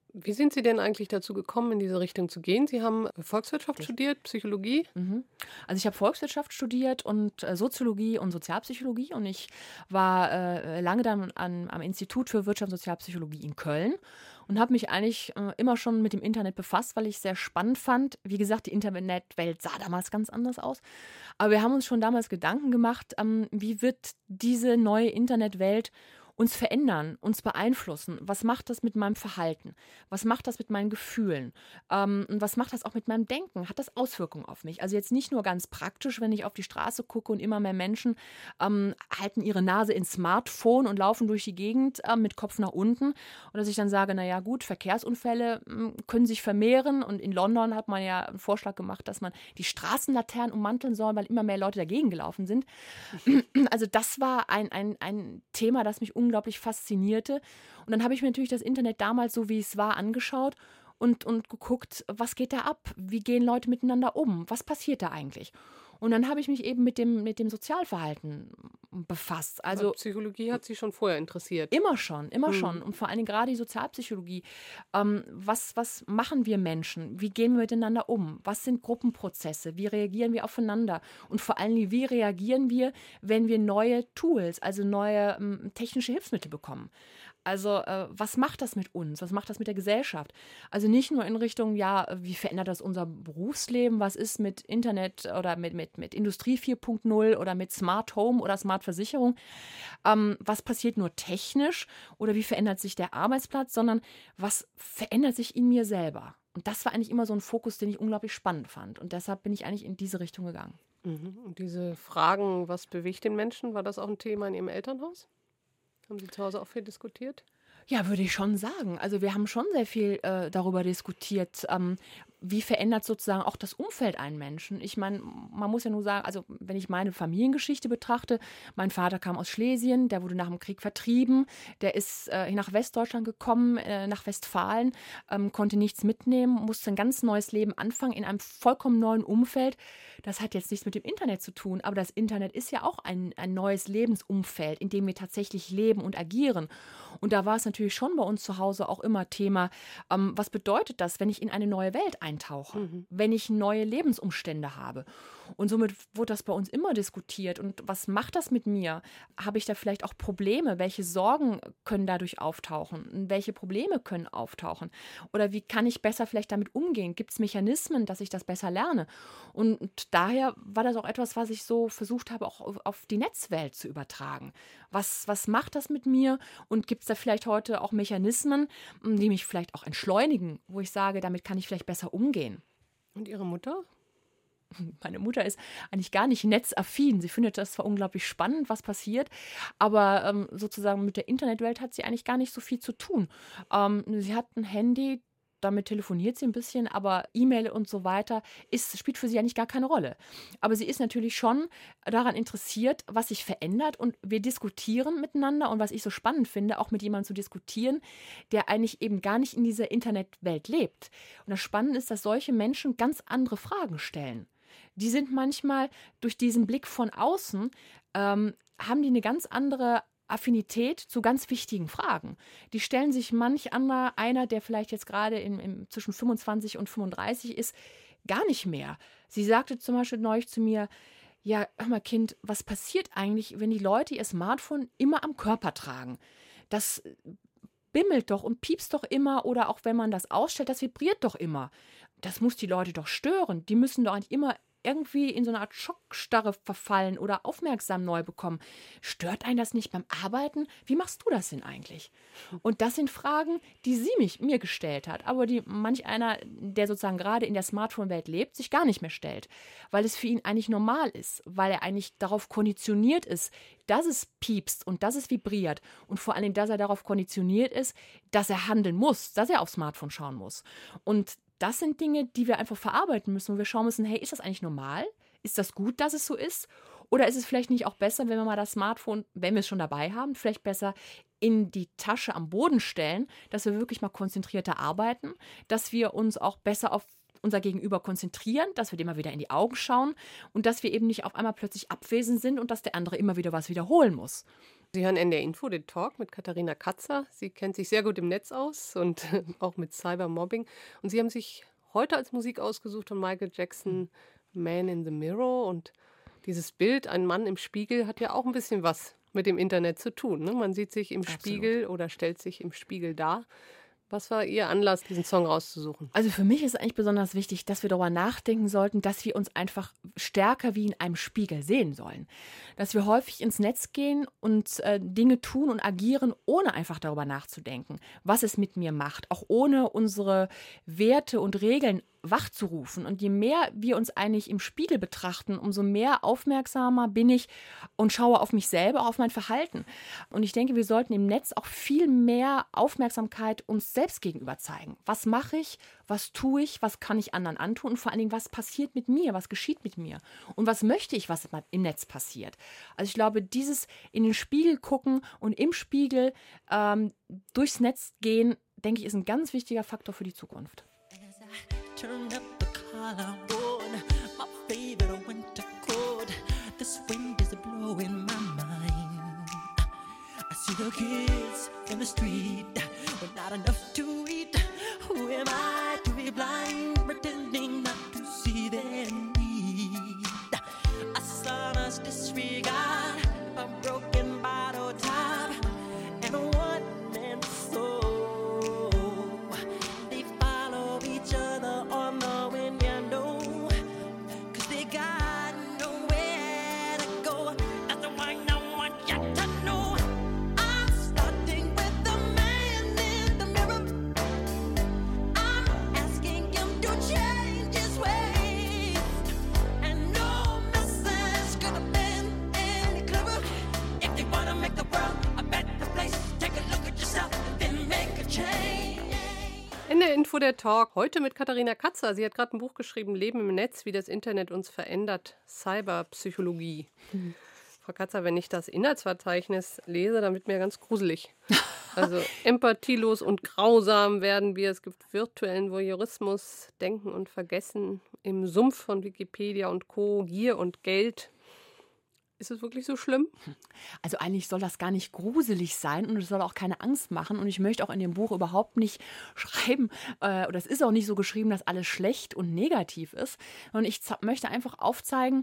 Wie sind Sie denn eigentlich dazu gekommen, in diese Richtung zu gehen? Sie haben Volkswirtschaft studiert, Psychologie? Also ich habe Volkswirtschaft studiert und Soziologie und Sozialpsychologie und ich war lange dann am Institut für Wirtschaft und Sozialpsychologie in Köln und habe mich eigentlich immer schon mit dem Internet befasst, weil ich es sehr spannend fand. Wie gesagt, die Internetwelt sah damals ganz anders aus. Aber wir haben uns schon damals Gedanken gemacht, wie wird diese neue Internetwelt uns verändern, uns beeinflussen. Was macht das mit meinem Verhalten? Was macht das mit meinen Gefühlen? Und was macht das auch mit meinem Denken? Hat das Auswirkungen auf mich? Also jetzt nicht nur ganz praktisch, wenn ich auf die Straße gucke und immer mehr Menschen halten ihre Nase ins Smartphone und laufen durch die Gegend mit Kopf nach unten. Und dass ich dann sage, naja gut, Verkehrsunfälle können sich vermehren. Und in London hat man ja einen Vorschlag gemacht, dass man die Straßenlaternen ummanteln soll, weil immer mehr Leute dagegen gelaufen sind. Also das war ein Thema, das mich unglaublich faszinierte. Und dann habe ich mir natürlich das Internet damals, so wie es war, angeschaut und geguckt, was geht da ab? Wie gehen Leute miteinander um? Was passiert da eigentlich? Und dann habe ich mich eben mit dem Sozialverhalten befasst. Also Aber Psychologie hat Sie schon vorher interessiert. immer schon. Und vor allen Dingen gerade die Sozialpsychologie. Was machen wir Menschen? Wie gehen wir miteinander um? Was sind Gruppenprozesse? Wie reagieren wir aufeinander? Und vor allen Dingen, wie reagieren wir, wenn wir neue Tools, also neue technische Hilfsmittel bekommen? Also was macht das mit uns? Was macht das mit der Gesellschaft? Also nicht nur in Richtung, ja, wie verändert das unser Berufsleben? Was ist mit Internet oder mit Industrie 4.0 oder mit Smart Home oder Smart Versicherung? Was passiert nur technisch oder wie verändert sich der Arbeitsplatz? Sondern was verändert sich in mir selber? Und das war eigentlich immer so ein Fokus, den ich unglaublich spannend fand. Und deshalb bin ich eigentlich in diese Richtung gegangen. Und diese Fragen, was bewegt den Menschen, war das auch ein Thema in Ihrem Elternhaus? Haben Sie zu Hause auch viel diskutiert? Ja, würde ich schon sagen. Also wir haben schon sehr viel darüber diskutiert, wie verändert sozusagen auch das Umfeld einen Menschen. Ich meine, man muss ja nur sagen, also wenn ich meine Familiengeschichte betrachte, mein Vater kam aus Schlesien, der wurde nach dem Krieg vertrieben, der ist nach Westdeutschland gekommen, nach Westfalen, konnte nichts mitnehmen, musste ein ganz neues Leben anfangen in einem vollkommen neuen Umfeld. Das hat jetzt nichts mit dem Internet zu tun, aber das Internet ist ja auch ein neues Lebensumfeld, in dem wir tatsächlich leben und agieren. Und da war es natürlich schon bei uns zu Hause auch immer Thema, was bedeutet das, wenn ich in eine neue Welt eintauche, wenn ich neue Lebensumstände habe. Und somit wurde das bei uns immer diskutiert. Und was macht das mit mir? Habe ich da vielleicht auch Probleme? Welche Sorgen können dadurch auftauchen? Welche Probleme können auftauchen? Oder wie kann ich besser vielleicht damit umgehen? Gibt es Mechanismen, dass ich das besser lerne? Und daher war das auch etwas, was ich so versucht habe, auch auf die Netzwelt zu übertragen. Was macht das mit mir? Und gibt es da vielleicht heute auch Mechanismen, die mich vielleicht auch entschleunigen, wo ich sage, damit kann ich vielleicht besser umgehen? Und Ihre Mutter? Meine Mutter ist eigentlich gar nicht netzaffin. Sie findet das zwar unglaublich spannend, was passiert, aber sozusagen mit der Internetwelt hat sie eigentlich gar nicht so viel zu tun. Sie hat ein Handy, damit telefoniert sie ein bisschen, aber E-Mail und so weiter spielt für sie eigentlich gar keine Rolle. Aber sie ist natürlich schon daran interessiert, was sich verändert und wir diskutieren miteinander und was ich so spannend finde, auch mit jemandem zu diskutieren, der eigentlich eben gar nicht in dieser Internetwelt lebt. Und das Spannende ist, dass solche Menschen ganz andere Fragen stellen. Die sind manchmal durch diesen Blick von außen, haben die eine ganz andere Affinität zu ganz wichtigen Fragen. Die stellen sich manch einer, der vielleicht jetzt gerade zwischen 25 und 35 ist, gar nicht mehr. Sie sagte zum Beispiel neulich zu mir, ja, hör mal Kind, was passiert eigentlich, wenn die Leute ihr Smartphone immer am Körper tragen? Das bimmelt doch und piepst doch immer oder auch wenn man das ausstellt, das vibriert doch immer. Das muss die Leute doch stören. Die müssen doch eigentlich immer irgendwie in so eine Art Schockstarre verfallen oder aufmerksam neu bekommen. Stört einen das nicht beim Arbeiten? Wie machst du das denn eigentlich? Und das sind Fragen, die sie mir gestellt hat, aber die manch einer, der sozusagen gerade in der Smartphone-Welt lebt, sich gar nicht mehr stellt, weil es für ihn eigentlich normal ist, weil er eigentlich darauf konditioniert ist, dass es piepst und dass es vibriert und vor allem, dass er darauf konditioniert ist, dass er handeln muss, dass er aufs Smartphone schauen muss. Und das sind Dinge, die wir einfach verarbeiten müssen, wo wir schauen müssen, hey, ist das eigentlich normal? Ist das gut, dass es so ist? Oder ist es vielleicht nicht auch besser, wenn wir mal das Smartphone, wenn wir es schon dabei haben, vielleicht besser in die Tasche am Boden stellen, dass wir wirklich mal konzentrierter arbeiten, dass wir uns auch besser auf unser Gegenüber konzentrieren, dass wir dem mal wieder in die Augen schauen und dass wir eben nicht auf einmal plötzlich abwesend sind und dass der andere immer wieder was wiederholen muss. Sie hören NDR Info, den Talk mit Katharina Katzer. Sie kennt sich sehr gut im Netz aus und auch mit Cybermobbing. Und Sie haben sich heute als Musik ausgesucht von Michael Jackson, Man in the Mirror. Und dieses Bild, ein Mann im Spiegel, hat ja auch ein bisschen was mit dem Internet zu tun. Ne? Man sieht sich im Spiegel oder stellt sich im Spiegel dar. Was war Ihr Anlass, diesen Song rauszusuchen? Also für mich ist eigentlich besonders wichtig, dass wir darüber nachdenken sollten, dass wir uns einfach stärker wie in einem Spiegel sehen sollen. Dass wir häufig ins Netz gehen und Dinge tun und agieren, ohne einfach darüber nachzudenken, was es mit mir macht. Auch ohne unsere Werte und Regeln wachzurufen. Und je mehr wir uns eigentlich im Spiegel betrachten, umso mehr aufmerksamer bin ich und schaue auf mich selber, auf mein Verhalten. Und ich denke, wir sollten im Netz auch viel mehr Aufmerksamkeit uns selbst gegenüber zeigen. Was mache ich? Was tue ich? Was kann ich anderen antun? Und vor allen Dingen, was passiert mit mir? Was geschieht mit mir? Und was möchte ich, was im Netz passiert? Also ich glaube, dieses in den Spiegel gucken und im Spiegel durchs Netz gehen, denke ich, ist ein ganz wichtiger Faktor für die Zukunft. Turn up the collar on my favorite winter coat. This wind is blowing my mind. I see the kids in the street with not enough to eat. Who am I to be blind, pretending not to see their need? A son's disregard, a broken bottle top, and a one-man soul. NDR Info, der Talk. Heute mit Katharina Katzer. Sie hat gerade ein Buch geschrieben, Leben im Netz, wie das Internet uns verändert. Cyberpsychologie. Frau Katzer, wenn ich das Inhaltsverzeichnis lese, dann wird mir ganz gruselig. Also empathielos und grausam werden wir. Es gibt virtuellen Voyeurismus, Denken und Vergessen im Sumpf von Wikipedia und Co., Gier und Geld. Ist es wirklich so schlimm? Also eigentlich soll das gar nicht gruselig sein und es soll auch keine Angst machen. Und ich möchte auch in dem Buch überhaupt nicht schreiben, oder es ist auch nicht so geschrieben, dass alles schlecht und negativ ist. Und ich möchte einfach aufzeigen,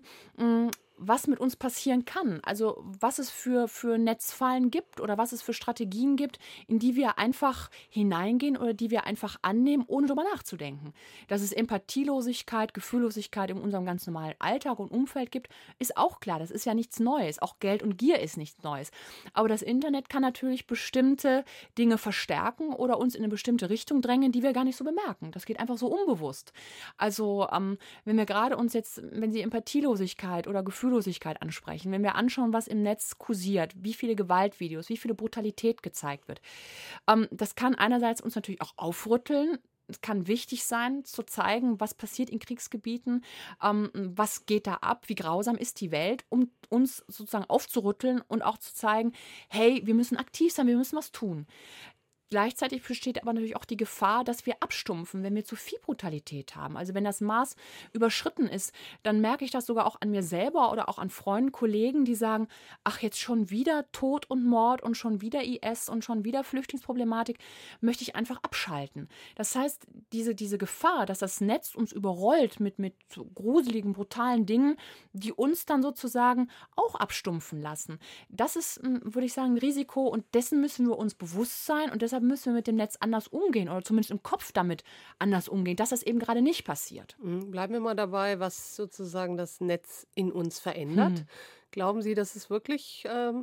was mit uns passieren kann. Also was es für Netzfallen gibt oder was es für Strategien gibt, in die wir einfach hineingehen oder die wir einfach annehmen, ohne darüber nachzudenken. Dass es Empathielosigkeit, Gefühllosigkeit in unserem ganz normalen Alltag und Umfeld gibt, ist auch klar. Das ist ja nichts Neues. Auch Geld und Gier ist nichts Neues. Aber das Internet kann natürlich bestimmte Dinge verstärken oder uns in eine bestimmte Richtung drängen, die wir gar nicht so bemerken. Das geht einfach so unbewusst. Also wenn wir gerade uns jetzt, wenn Sie Empathielosigkeit oder Gefühllosigkeit ansprechen, wenn wir anschauen, was im Netz kursiert, wie viele Gewaltvideos, wie viele Brutalität gezeigt wird. Das kann einerseits uns natürlich auch aufrütteln. Es kann wichtig sein, zu zeigen, was passiert in Kriegsgebieten, was geht da ab, wie grausam ist die Welt, um uns sozusagen aufzurütteln und auch zu zeigen, hey, wir müssen aktiv sein, wir müssen was tun. Gleichzeitig besteht aber natürlich auch die Gefahr, dass wir abstumpfen, wenn wir zu viel Brutalität haben. Also wenn das Maß überschritten ist, dann merke ich das sogar auch an mir selber oder auch an Freunden, Kollegen, die sagen, ach, jetzt schon wieder Tod und Mord und schon wieder IS und schon wieder Flüchtlingsproblematik, möchte ich einfach abschalten. Das heißt, diese Gefahr, dass das Netz uns überrollt mit so gruseligen, brutalen Dingen, die uns dann sozusagen auch abstumpfen lassen, das ist, würde ich sagen, ein Risiko und dessen müssen wir uns bewusst sein und deshalb müssen wir mit dem Netz anders umgehen oder zumindest im Kopf damit anders umgehen, dass das eben gerade nicht passiert. Bleiben wir mal dabei, was sozusagen das Netz in uns verändert. Glauben Sie, dass es wirklich,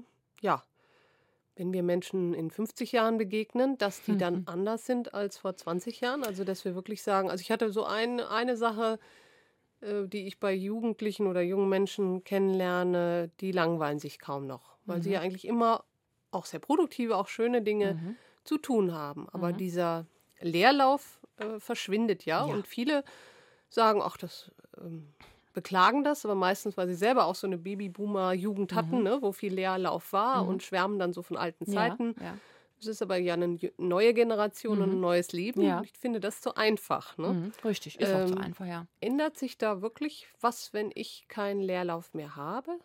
wenn wir Menschen in 50 Jahren begegnen, dass die dann anders sind als vor 20 Jahren? Also dass wir wirklich sagen, also ich hatte so eine Sache, die ich bei Jugendlichen oder jungen Menschen kennenlerne, die langweilen sich kaum noch, weil sie ja eigentlich immer auch sehr produktive, auch schöne Dinge zu tun haben. Aber dieser Leerlauf verschwindet ja und viele sagen, ach, das beklagen das, aber meistens, weil sie selber auch so eine Babyboomer-Jugend hatten, ne, wo viel Leerlauf war und schwärmen dann so von alten Zeiten. Ja. Es ist aber ja eine neue Generation und ein neues Leben. Ja. Ich finde das zu einfach. Ne? Richtig, ist auch zu einfach, ja. Ändert sich da wirklich was, wenn ich keinen Leerlauf mehr habe? Ja.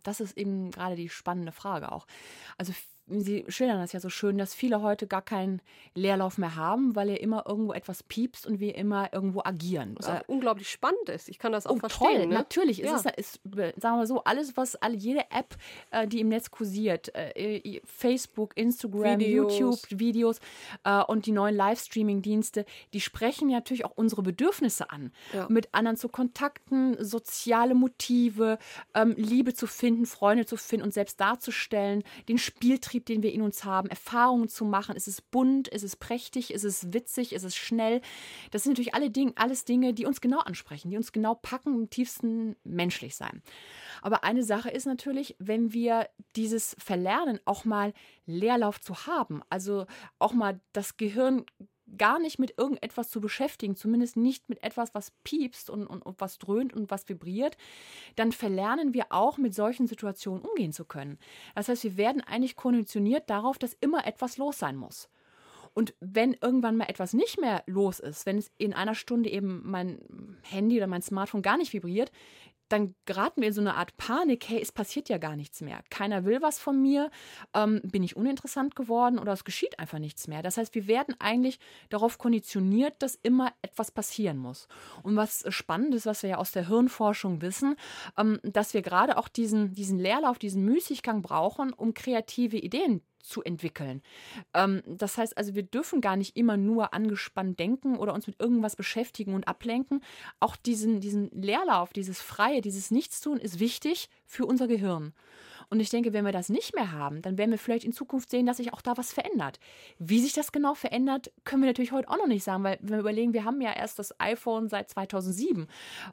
das ist eben gerade die spannende Frage auch. Also Sie schildern das ja so schön, dass viele heute gar keinen Leerlauf mehr haben, weil ihr immer irgendwo etwas piepst und wir immer irgendwo agieren. Was auch unglaublich spannend ist. Ich kann das auch verstehen. Toll, ne? natürlich. Ja. Sagen wir so, alles, jede App, die im Netz kursiert, Facebook, Instagram, Videos. YouTube, Videos und die neuen Livestreaming-Dienste, die sprechen ja natürlich auch unsere Bedürfnisse an. Ja. Mit anderen zu kontakten, soziale Motive, Liebe zu finden, Freunde zu finden und selbst darzustellen, den Spieltrieb, den wir in uns haben, Erfahrungen zu machen. Ist es bunt, ist es prächtig, ist es witzig, ist es schnell? Das sind natürlich alles Dinge, die uns genau ansprechen, die uns genau packen, im tiefsten menschlich sein. Aber eine Sache ist natürlich, wenn wir dieses Verlernen, auch mal Leerlauf zu haben, also auch mal das Gehirn gar nicht mit irgendetwas zu beschäftigen, zumindest nicht mit etwas, was piepst und was dröhnt und was vibriert, dann verlernen wir auch, mit solchen Situationen umgehen zu können. Das heißt, wir werden eigentlich konditioniert darauf, dass immer etwas los sein muss. Und wenn irgendwann mal etwas nicht mehr los ist, wenn es in einer Stunde eben mein Handy oder mein Smartphone gar nicht vibriert, dann geraten wir in so eine Art Panik, hey, es passiert ja gar nichts mehr. Keiner will was von mir, bin ich uninteressant geworden oder es geschieht einfach nichts mehr. Das heißt, wir werden eigentlich darauf konditioniert, dass immer etwas passieren muss. Und was spannend ist, was wir ja aus der Hirnforschung wissen, dass wir gerade auch diesen Leerlauf, diesen Müßiggang brauchen, um kreative Ideen zu entwickeln. Das heißt also, wir dürfen gar nicht immer nur angespannt denken oder uns mit irgendwas beschäftigen und ablenken. Auch diesen Leerlauf, dieses Freie, dieses Nichtstun ist wichtig für unser Gehirn. Und ich denke, wenn wir das nicht mehr haben, dann werden wir vielleicht in Zukunft sehen, dass sich auch da was verändert. Wie sich das genau verändert, können wir natürlich heute auch noch nicht sagen, weil wenn wir überlegen, wir haben ja erst das iPhone seit 2007.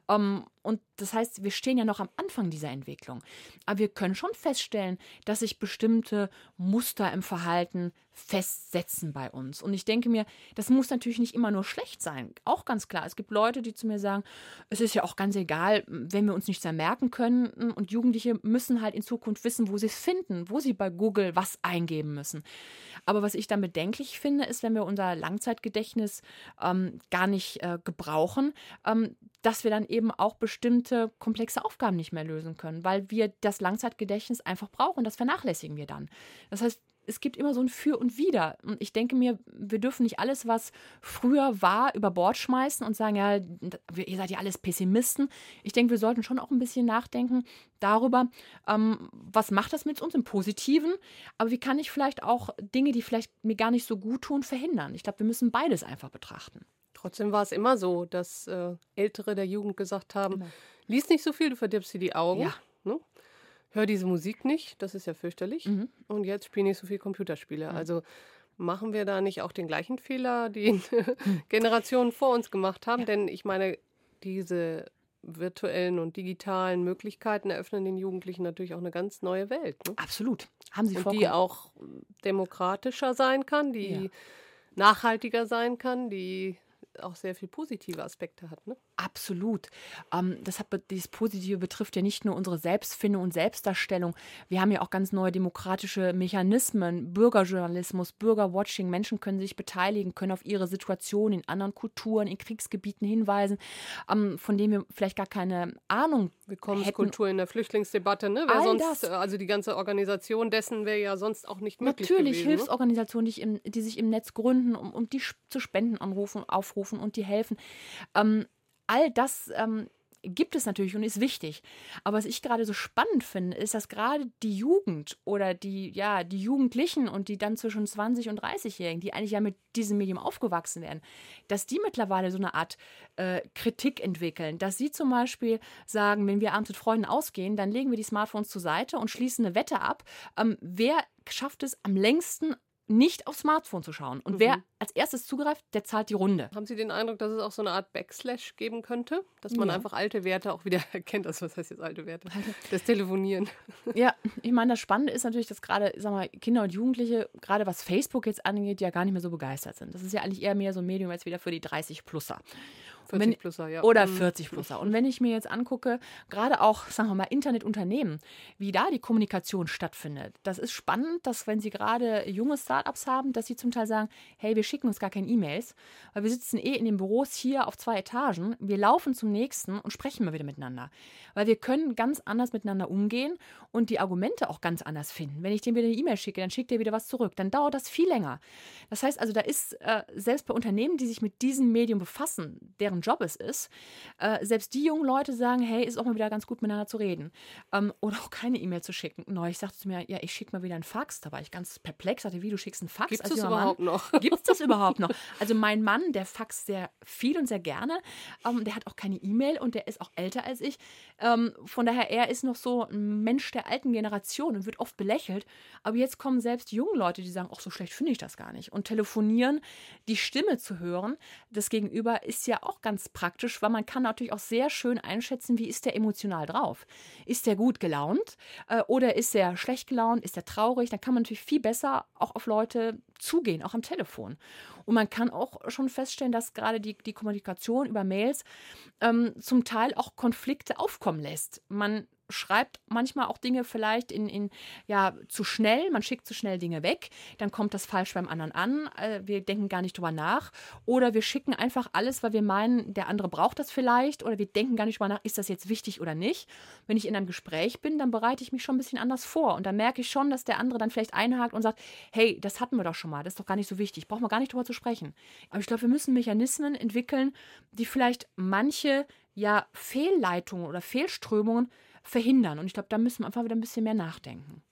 Und das heißt, wir stehen ja noch am Anfang dieser Entwicklung. Aber wir können schon feststellen, dass sich bestimmte Muster im Verhalten festsetzen bei uns. Und ich denke mir, das muss natürlich nicht immer nur schlecht sein. Auch ganz klar, es gibt Leute, die zu mir sagen, es ist ja auch ganz egal, wenn wir uns nichts mehr merken können. Und Jugendliche müssen halt in Zukunft wissen, wo sie es finden, wo sie bei Google was eingeben müssen. Aber was ich dann bedenklich finde, ist, wenn wir unser Langzeitgedächtnis gar nicht gebrauchen, dass wir dann eben auch bestimmte komplexe Aufgaben nicht mehr lösen können, weil wir das Langzeitgedächtnis einfach brauchen. Das vernachlässigen wir dann. Das heißt, es gibt immer so ein Für und Wider. Und ich denke mir, wir dürfen nicht alles, was früher war, über Bord schmeißen und sagen, ja, ihr seid ja alles Pessimisten. Ich denke, wir sollten schon auch ein bisschen nachdenken darüber, was macht das mit uns im Positiven, aber wie kann ich vielleicht auch Dinge, die vielleicht mir gar nicht so gut tun, verhindern. Ich glaube, wir müssen beides einfach betrachten. Trotzdem war es immer so, dass Ältere der Jugend gesagt haben, lies nicht so viel, du verdirbst dir die Augen. Ja. Ne? Hör diese Musik nicht, das ist ja fürchterlich. Und jetzt spiel nicht so viel Computerspiele. Also machen wir da nicht auch den gleichen Fehler, den Generationen vor uns gemacht haben? Denn ich meine, diese virtuellen und digitalen Möglichkeiten eröffnen den Jugendlichen natürlich auch eine ganz neue Welt. Ne? Absolut. Haben Sie und vollkommen. die auch demokratischer sein kann, die nachhaltiger sein kann, die auch sehr viel positive Aspekte hat, ne? Absolut. Dieses Positive betrifft ja nicht nur unsere Selbstfindung und Selbstdarstellung. Wir haben ja auch ganz neue demokratische Mechanismen, Bürgerjournalismus, Bürgerwatching. Menschen können sich beteiligen, können auf ihre Situation in anderen Kulturen, in Kriegsgebieten hinweisen, von denen wir vielleicht gar keine Ahnung Willkommenskultur in der Flüchtlingsdebatte, ne? Also die ganze Organisation dessen wäre ja sonst auch nicht möglich Natürlich gewesen, Hilfsorganisationen, die sich im Netz gründen, um die zu Spenden aufrufen und die helfen. All das gibt es natürlich und ist wichtig. Aber was ich gerade so spannend finde, ist, dass gerade die Jugend oder die Jugendlichen und die dann zwischen 20 und 30-Jährigen, die eigentlich ja mit diesem Medium aufgewachsen werden, dass die mittlerweile so eine Art Kritik entwickeln. Dass sie zum Beispiel sagen, wenn wir abends mit Freunden ausgehen, dann legen wir die Smartphones zur Seite und schließen eine Wette ab, wer schafft es am längsten, nicht aufs Smartphone zu schauen. Und wer als erstes zugreift, der zahlt die Runde. Haben Sie den Eindruck, dass es auch so eine Art Backslash geben könnte? Dass man einfach alte Werte auch wieder erkennt. Was heißt jetzt alte Werte? Das Telefonieren. Ja, ich meine, das Spannende ist natürlich, dass gerade, Kinder und Jugendliche, gerade was Facebook jetzt angeht, ja gar nicht mehr so begeistert sind. Das ist ja eigentlich eher mehr so ein Medium als wieder für die 30-Plusser. 40-Pluser, ja. Oder 40-Pluser. Und wenn ich mir jetzt angucke, gerade auch, sagen wir mal, Internetunternehmen, wie da die Kommunikation stattfindet, das ist spannend, dass wenn sie gerade junge Startups haben, dass sie zum Teil sagen, hey, wir schicken uns gar keine E-Mails, weil wir sitzen in den Büros hier auf 2 Etagen, wir laufen zum nächsten und sprechen mal wieder miteinander. Weil wir können ganz anders miteinander umgehen und die Argumente auch ganz anders finden. Wenn ich dem wieder eine E-Mail schicke, dann schickt er wieder was zurück. Dann dauert das viel länger. Das heißt also, da ist selbst bei Unternehmen, die sich mit diesem Medium befassen, deren Job es ist, selbst die jungen Leute sagen, hey, ist auch mal wieder ganz gut miteinander zu reden. Oder auch keine E-Mail zu schicken. Neulich sagte zu mir, ja, ich schicke mal wieder einen Fax. Da war ich ganz perplex. Sagte, wie, du schickst einen Fax? Gibt es das überhaupt noch? Gibt es das überhaupt noch? Also mein Mann, der faxt sehr viel und sehr gerne. Der hat auch keine E-Mail und der ist auch älter als ich. Von daher, er ist noch so ein Mensch der alten Generation und wird oft belächelt. Aber jetzt kommen selbst junge Leute, die sagen, ach, so schlecht finde ich das gar nicht. Und telefonieren, die Stimme zu hören, das Gegenüber ist ja auch ganz praktisch, weil man kann natürlich auch sehr schön einschätzen, wie ist der emotional drauf. Ist der gut gelaunt oder ist der schlecht gelaunt, ist der traurig? Dann kann man natürlich viel besser auch auf Leute zugehen, auch am Telefon. Und man kann auch schon feststellen, dass gerade die Kommunikation über Mails zum Teil auch Konflikte aufkommen lässt. Man schreibt manchmal auch Dinge vielleicht zu schnell, man schickt zu schnell Dinge weg, dann kommt das falsch beim anderen an, wir denken gar nicht drüber nach oder wir schicken einfach alles, weil wir meinen, der andere braucht das vielleicht oder wir denken gar nicht drüber nach, ist das jetzt wichtig oder nicht. Wenn ich in einem Gespräch bin, dann bereite ich mich schon ein bisschen anders vor und dann merke ich schon, dass der andere dann vielleicht einhakt und sagt, hey, das hatten wir doch schon mal, das ist doch gar nicht so wichtig, brauchen wir gar nicht drüber zu sprechen. Aber ich glaube, wir müssen Mechanismen entwickeln, die vielleicht manche Fehlleitungen oder Fehlströmungen verhindern. Und ich glaube, da müssen wir einfach wieder ein bisschen mehr nachdenken.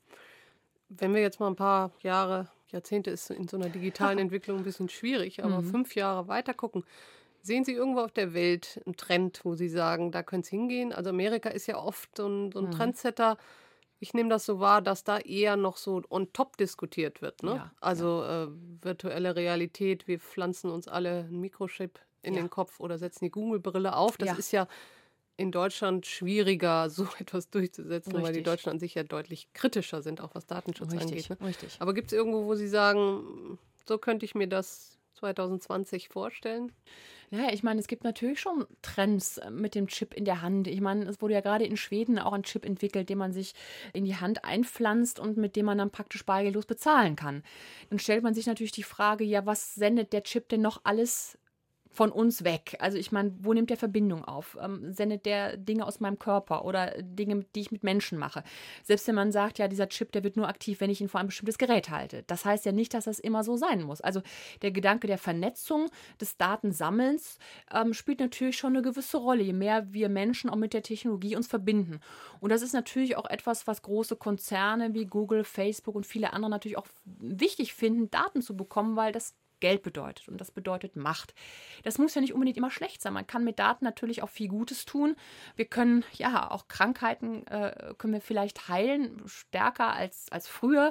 Wenn wir jetzt mal ein paar Jahrzehnte ist in so einer digitalen Entwicklung ein bisschen schwierig, aber 5 Jahre weiter gucken, sehen Sie irgendwo auf der Welt einen Trend, wo Sie sagen, da könnte es hingehen? Also Amerika ist ja oft so ein Trendsetter. Ich nehme das so wahr, dass da eher noch so on top diskutiert wird. Ne? Ja, also virtuelle Realität, wir pflanzen uns alle einen Mikrochip in den Kopf oder setzen die Google-Brille auf. Das ist ja in Deutschland schwieriger, so etwas durchzusetzen, weil die Deutschen an sich ja deutlich kritischer sind, auch was Datenschutz angeht. Ne? Richtig. Aber gibt es irgendwo, wo Sie sagen, so könnte ich mir das 2020 vorstellen? Naja, ich meine, es gibt natürlich schon Trends mit dem Chip in der Hand. Ich meine, es wurde ja gerade in Schweden auch ein Chip entwickelt, den man sich in die Hand einpflanzt und mit dem man dann praktisch bargeldlos bezahlen kann. Dann stellt man sich natürlich die Frage, ja, was sendet der Chip denn noch alles von uns weg? Also ich meine, wo nimmt der Verbindung auf? Sendet der Dinge aus meinem Körper oder Dinge, die ich mit Menschen mache? Selbst wenn man sagt, ja, dieser Chip, der wird nur aktiv, wenn ich ihn vor ein bestimmtes Gerät halte. Das heißt ja nicht, dass das immer so sein muss. Also der Gedanke der Vernetzung, des Datensammelns spielt natürlich schon eine gewisse Rolle, je mehr wir Menschen auch mit der Technologie uns verbinden. Und das ist natürlich auch etwas, was große Konzerne wie Google, Facebook und viele andere natürlich auch wichtig finden, Daten zu bekommen, weil das Geld bedeutet und das bedeutet Macht. Das muss ja nicht unbedingt immer schlecht sein. Man kann mit Daten natürlich auch viel Gutes tun. Wir können auch Krankheiten können wir vielleicht heilen, stärker als früher.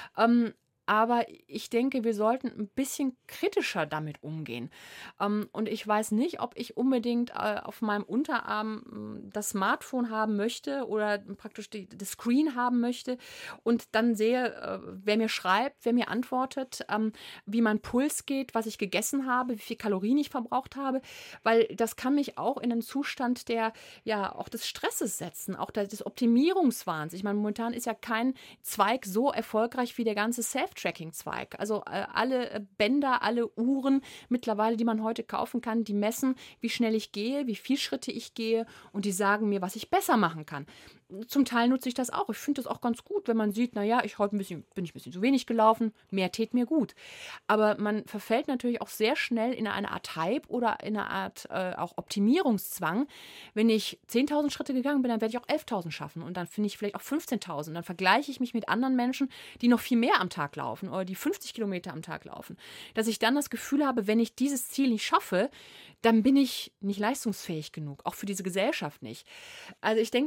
Aber ich denke, wir sollten ein bisschen kritischer damit umgehen. Und ich weiß nicht, ob ich unbedingt auf meinem Unterarm das Smartphone haben möchte oder praktisch das Screen haben möchte und dann sehe, wer mir schreibt, wer mir antwortet, wie mein Puls geht, was ich gegessen habe, wie viel Kalorien ich verbraucht habe, weil das kann mich auch in einen Zustand der, auch des Stresses setzen, auch des Optimierungswahns. Ich meine, momentan ist ja kein Zweig so erfolgreich wie der ganze Self-Tracking-Zweig. Also alle Bänder, alle Uhren mittlerweile, die man heute kaufen kann, die messen, wie schnell ich gehe, wie viele Schritte ich gehe und die sagen mir, was ich besser machen kann. Zum Teil nutze ich das auch. Ich finde das auch ganz gut, wenn man sieht, naja, bin ich ein bisschen zu wenig gelaufen, mehr tät mir gut. Aber man verfällt natürlich auch sehr schnell in eine Art Hype oder in eine Art auch Optimierungszwang. Wenn ich 10.000 Schritte gegangen bin, dann werde ich auch 11.000 schaffen und dann finde ich vielleicht auch 15.000. Dann vergleiche ich mich mit anderen Menschen, die noch viel mehr am Tag laufen oder die 50 Kilometer am Tag laufen. Dass ich dann das Gefühl habe, wenn ich dieses Ziel nicht schaffe, dann bin ich nicht leistungsfähig genug, auch für diese Gesellschaft nicht. Also ich denke mir,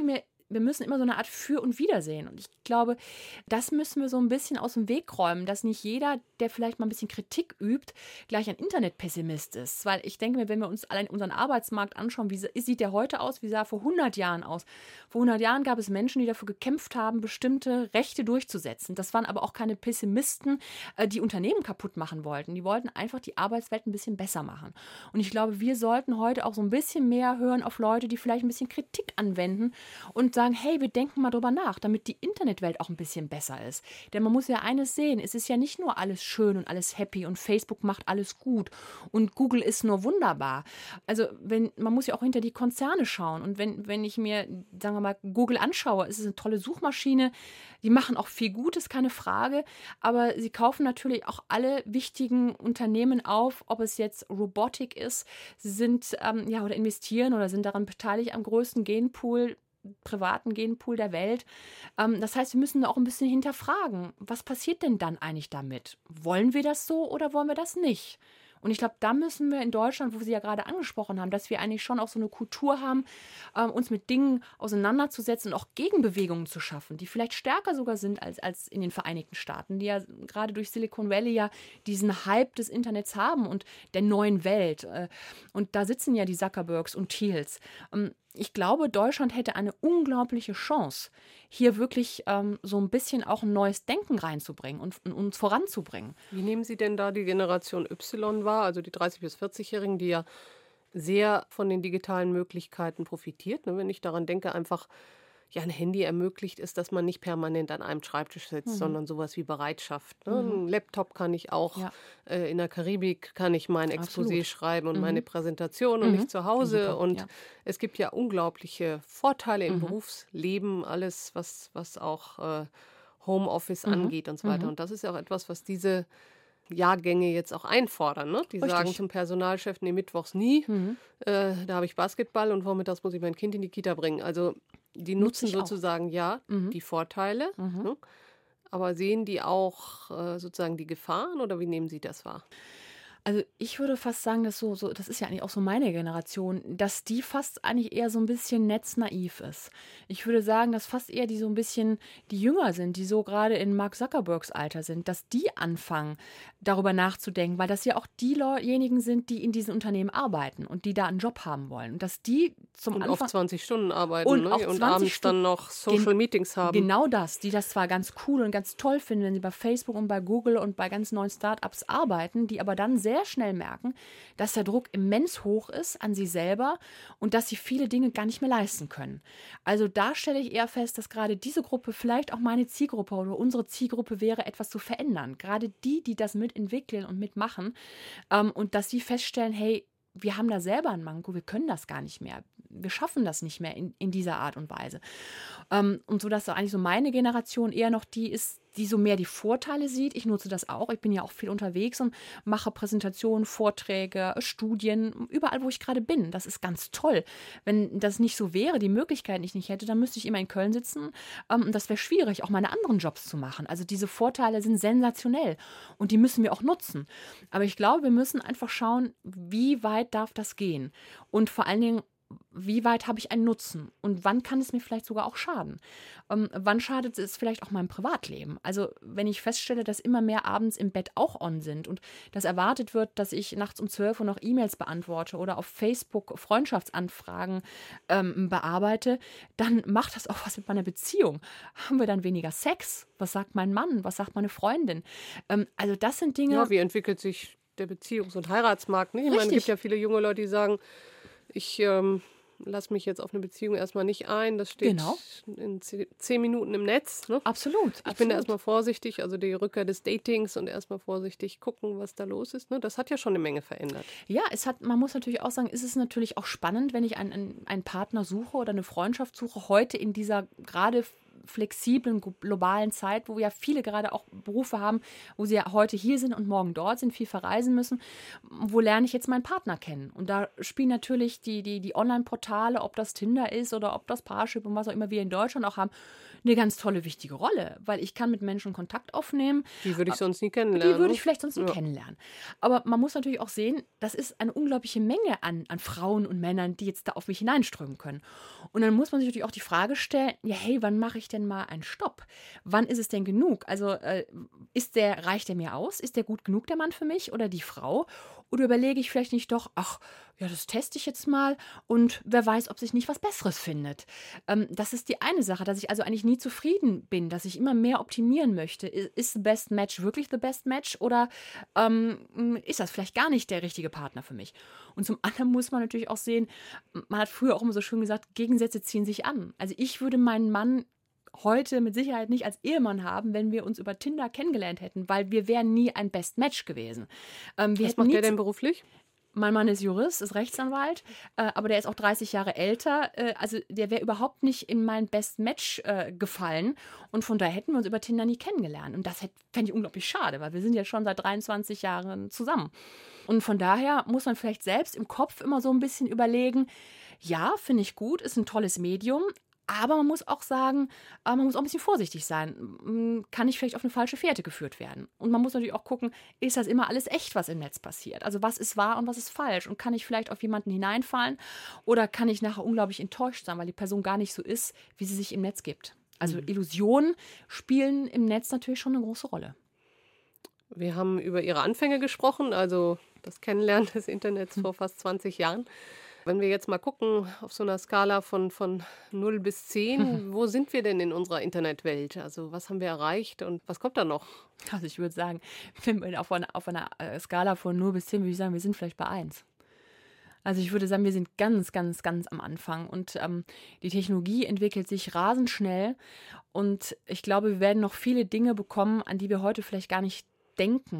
wir müssen immer so eine Art Für und Wider sehen. Und ich glaube, das müssen wir so ein bisschen aus dem Weg räumen, dass nicht jeder, der vielleicht mal ein bisschen Kritik übt, gleich ein Internetpessimist ist. Weil ich denke mir, wenn wir uns allein unseren Arbeitsmarkt anschauen, wie sieht der heute aus, wie sah er vor 100 Jahren aus? Vor 100 Jahren gab es Menschen, die dafür gekämpft haben, bestimmte Rechte durchzusetzen. Das waren aber auch keine Pessimisten, die Unternehmen kaputt machen wollten. Die wollten einfach die Arbeitswelt ein bisschen besser machen. Und ich glaube, wir sollten heute auch so ein bisschen mehr hören auf Leute, die vielleicht ein bisschen Kritik anwenden und sagen, hey, wir denken mal drüber nach, damit die Internetwelt auch ein bisschen besser ist. Denn man muss ja eines sehen, es ist ja nicht nur alles schön und alles happy und Facebook macht alles gut und Google ist nur wunderbar. Also man muss ja auch hinter die Konzerne schauen. Und wenn ich mir, sagen wir mal, Google anschaue, es ist eine tolle Suchmaschine, die machen auch viel Gutes, keine Frage, aber sie kaufen natürlich auch alle wichtigen Unternehmen auf, ob es jetzt Robotik ist, sie sind oder investieren oder sind daran beteiligt am größten privaten Genpool der Welt. Das heißt, wir müssen auch ein bisschen hinterfragen, was passiert denn dann eigentlich damit? Wollen wir das so oder wollen wir das nicht? Und ich glaube, da müssen wir in Deutschland, wo Sie ja gerade angesprochen haben, dass wir eigentlich schon auch so eine Kultur haben, uns mit Dingen auseinanderzusetzen und auch Gegenbewegungen zu schaffen, die vielleicht stärker sogar sind als in den Vereinigten Staaten, die ja gerade durch Silicon Valley ja diesen Hype des Internets haben und der neuen Welt. Und da sitzen ja die Zuckerbergs und Thiels. Ich glaube, Deutschland hätte eine unglaubliche Chance, hier wirklich so ein bisschen auch ein neues Denken reinzubringen und uns voranzubringen. Wie nehmen Sie denn da die Generation Y wahr, also die 30- bis 40-Jährigen, die ja sehr von den digitalen Möglichkeiten profitiert? Ne? Wenn ich daran denke, einfach ein Handy ermöglicht ist, dass man nicht permanent an einem Schreibtisch sitzt, sondern sowas wie Bereitschaft. Ne? Ein Laptop kann ich auch, in der Karibik kann ich mein Exposé schreiben und meine Präsentation und nicht zu Hause. Super, und es gibt ja unglaubliche Vorteile im Berufsleben, alles, was auch Homeoffice angeht und so weiter. Und das ist ja auch etwas, was diese Jahrgänge jetzt auch einfordern. Ne? Die sagen zum Personalchef, nee, mittwochs nie, da habe ich Basketball und vormittags muss ich mein Kind in die Kita bringen. Also die nutzen sozusagen die Vorteile, ne? Aber sehen die auch sozusagen die Gefahren oder wie nehmen Sie das wahr? Also ich würde fast sagen, dass das ist ja eigentlich auch so meine Generation, dass die fast eigentlich eher so ein bisschen netznaiv ist. Ich würde sagen, dass fast eher die so ein bisschen die jünger sind, die so gerade in Mark Zuckerbergs Alter sind, dass die anfangen, darüber nachzudenken, weil das ja auch diejenigen sind, die in diesen Unternehmen arbeiten und die da einen Job haben wollen. Und dass die zum und Anfang... oft 20 Stunden arbeiten und abends dann noch Social Meetings haben. Genau das, die das zwar ganz cool und ganz toll finden, wenn sie bei Facebook und bei Google und bei ganz neuen Startups arbeiten, die aber dann sehr schnell merken, dass der Druck immens hoch ist an sie selber und dass sie viele Dinge gar nicht mehr leisten können. Also da stelle ich eher fest, dass gerade diese Gruppe vielleicht auch meine Zielgruppe oder unsere Zielgruppe wäre, etwas zu verändern. Gerade die das mitentwickeln und mitmachen und dass sie feststellen, hey, wir haben da selber ein Manko, wir können das gar nicht mehr. Wir schaffen das nicht mehr in dieser Art und Weise. Und so, dass eigentlich so meine Generation eher noch die ist, die so mehr die Vorteile sieht. Ich nutze das auch. Ich bin ja auch viel unterwegs und mache Präsentationen, Vorträge, Studien, überall, wo ich gerade bin. Das ist ganz toll. Wenn das nicht so wäre, die Möglichkeit ich nicht hätte, dann müsste ich immer in Köln sitzen. Und das wäre schwierig, auch meine anderen Jobs zu machen. Also diese Vorteile sind sensationell und die müssen wir auch nutzen. Aber ich glaube, wir müssen einfach schauen, wie weit darf das gehen? Und vor allen Dingen, wie weit habe ich einen Nutzen und wann kann es mir vielleicht sogar auch schaden? Wann schadet es vielleicht auch meinem Privatleben? Also wenn ich feststelle, dass immer mehr abends im Bett auch on sind und dass erwartet wird, dass ich nachts um 12 Uhr noch E-Mails beantworte oder auf Facebook Freundschaftsanfragen bearbeite, dann macht das auch was mit meiner Beziehung. Haben wir dann weniger Sex? Was sagt mein Mann? Was sagt meine Freundin? Also das sind Dinge... Ja, wie entwickelt sich der Beziehungs- und Heiratsmarkt? Ne? Ich meine, es gibt ja viele junge Leute, die sagen, ich lasse mich jetzt auf eine Beziehung erstmal nicht ein. Das steht in 10 Minuten im Netz. Ne? Absolut. Ich bin da erstmal vorsichtig, also die Rückkehr des Datings und erstmal vorsichtig gucken, was da los ist. Ne? Das hat ja schon eine Menge verändert. Ja, man muss natürlich auch sagen, ist es natürlich auch spannend, wenn ich einen Partner suche oder eine Freundschaft suche, heute in dieser gerade flexiblen, globalen Zeit, wo ja viele gerade auch Berufe haben, wo sie ja heute hier sind und morgen dort sind, viel verreisen müssen. Wo lerne ich jetzt meinen Partner kennen? Und da spielen natürlich die Online-Portale, ob das Tinder ist oder ob das Parship und was auch immer wir in Deutschland auch haben, eine ganz tolle, wichtige Rolle, weil ich kann mit Menschen Kontakt aufnehmen. Die würde ich sonst nie kennenlernen. Die würde ich vielleicht sonst nie kennenlernen. Aber man muss natürlich auch sehen, das ist eine unglaubliche Menge an Frauen und Männern, die jetzt da auf mich hineinströmen können. Und dann muss man sich natürlich auch die Frage stellen, ja hey, wann mache ich denn mal einen Stopp? Wann ist es denn genug? Also reicht der mir aus? Ist der gut genug, der Mann für mich oder die Frau? Oder überlege ich vielleicht nicht doch, ach, ja, das teste ich jetzt mal und wer weiß, ob sich nicht was Besseres findet. Das ist die eine Sache, dass ich also eigentlich nie zufrieden bin, dass ich immer mehr optimieren möchte. Ist the best match wirklich the best match oder ist das vielleicht gar nicht der richtige Partner für mich? Und zum anderen muss man natürlich auch sehen, man hat früher auch immer so schön gesagt, Gegensätze ziehen sich an. Also ich würde meinen Mann heute mit Sicherheit nicht als Ehemann haben, wenn wir uns über Tinder kennengelernt hätten, weil wir wären nie ein Best Match gewesen. Was macht der denn beruflich? Mein Mann ist Jurist, ist Rechtsanwalt, aber der ist auch 30 Jahre älter. Also der wäre überhaupt nicht in mein Best Match gefallen. Und von daher hätten wir uns über Tinder nie kennengelernt. Und das fände ich unglaublich schade, weil wir sind ja schon seit 23 Jahren zusammen. Und von daher muss man vielleicht selbst im Kopf immer so ein bisschen überlegen, ja, finde ich gut, ist ein tolles Medium, aber man muss auch sagen, man muss auch ein bisschen vorsichtig sein. Kann ich vielleicht auf eine falsche Fährte geführt werden? Und man muss natürlich auch gucken, ist das immer alles echt, was im Netz passiert? Also was ist wahr und was ist falsch? Und kann ich vielleicht auf jemanden hineinfallen? Oder kann ich nachher unglaublich enttäuscht sein, weil die Person gar nicht so ist, wie sie sich im Netz gibt? Also Illusionen spielen im Netz natürlich schon eine große Rolle. Wir haben über Ihre Anfänge gesprochen, also das Kennenlernen des Internets vor fast 20 Jahren. Wenn wir jetzt mal gucken, auf so einer Skala von 0 bis 10, wo sind wir denn in unserer Internetwelt? Also was haben wir erreicht und was kommt da noch? Also ich würde sagen, auf einer Skala von 0 bis 10 würde ich sagen, wir sind vielleicht bei 1. Also ich würde sagen, wir sind ganz, ganz, ganz am Anfang und die Technologie entwickelt sich rasend schnell und ich glaube, wir werden noch viele Dinge bekommen, an die wir heute vielleicht gar nicht denken,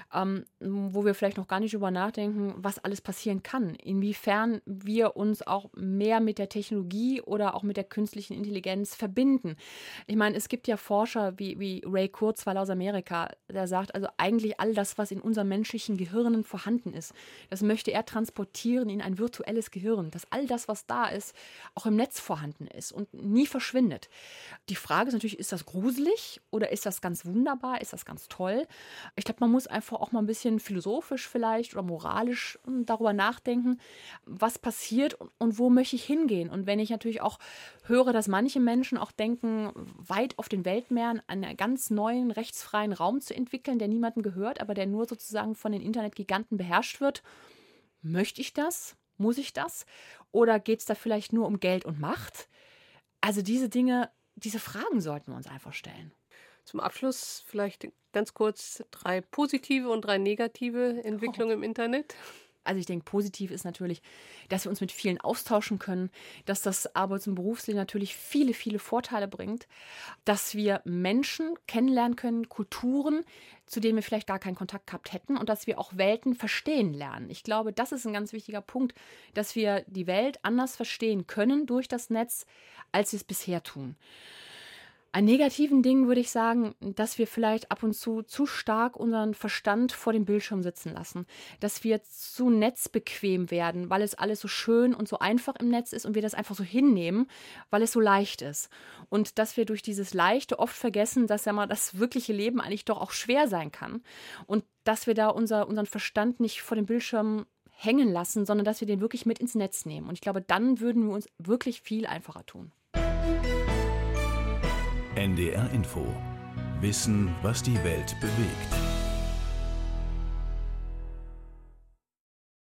wo wir vielleicht noch gar nicht drüber nachdenken, was alles passieren kann, inwiefern wir uns auch mehr mit der Technologie oder auch mit der künstlichen Intelligenz verbinden. Ich meine, es gibt ja Forscher wie Ray Kurzweil aus Amerika, der sagt, also eigentlich all das, was in unseren menschlichen Gehirnen vorhanden ist, das möchte er transportieren in ein virtuelles Gehirn, dass all das, was da ist, auch im Netz vorhanden ist und nie verschwindet. Die Frage ist natürlich, ist das gruselig oder ist das ganz wunderbar, ist das ganz toll? Ich glaube, man muss einfach auch mal ein bisschen philosophisch vielleicht oder moralisch darüber nachdenken, was passiert und wo möchte ich hingehen. Und wenn ich natürlich auch höre, dass manche Menschen auch denken, weit auf den Weltmeeren einen ganz neuen, rechtsfreien Raum zu entwickeln, der niemandem gehört, aber der nur sozusagen von den Internetgiganten beherrscht wird, möchte ich das? Muss ich das? Oder geht es da vielleicht nur um Geld und Macht? Also diese Dinge, diese Fragen sollten wir uns einfach stellen. Zum Abschluss vielleicht ganz kurz 3 positive und 3 negative Entwicklungen im Internet. Also ich denke, positiv ist natürlich, dass wir uns mit vielen austauschen können, dass das Arbeits- und Berufsleben natürlich viele, viele Vorteile bringt, dass wir Menschen kennenlernen können, Kulturen, zu denen wir vielleicht gar keinen Kontakt gehabt hätten und dass wir auch Welten verstehen lernen. Ich glaube, das ist ein ganz wichtiger Punkt, dass wir die Welt anders verstehen können durch das Netz, als wir es bisher tun. Ein negativen Ding würde ich sagen, dass wir vielleicht ab und zu stark unseren Verstand vor dem Bildschirm sitzen lassen. Dass wir zu netzbequem werden, weil es alles so schön und so einfach im Netz ist und wir das einfach so hinnehmen, weil es so leicht ist. Und dass wir durch dieses Leichte oft vergessen, dass ja mal das wirkliche Leben eigentlich doch auch schwer sein kann. Und dass wir da unseren Verstand nicht vor dem Bildschirm hängen lassen, sondern dass wir den wirklich mit ins Netz nehmen. Und ich glaube, dann würden wir uns wirklich viel einfacher tun. NDR Info. Wissen, was die Welt bewegt.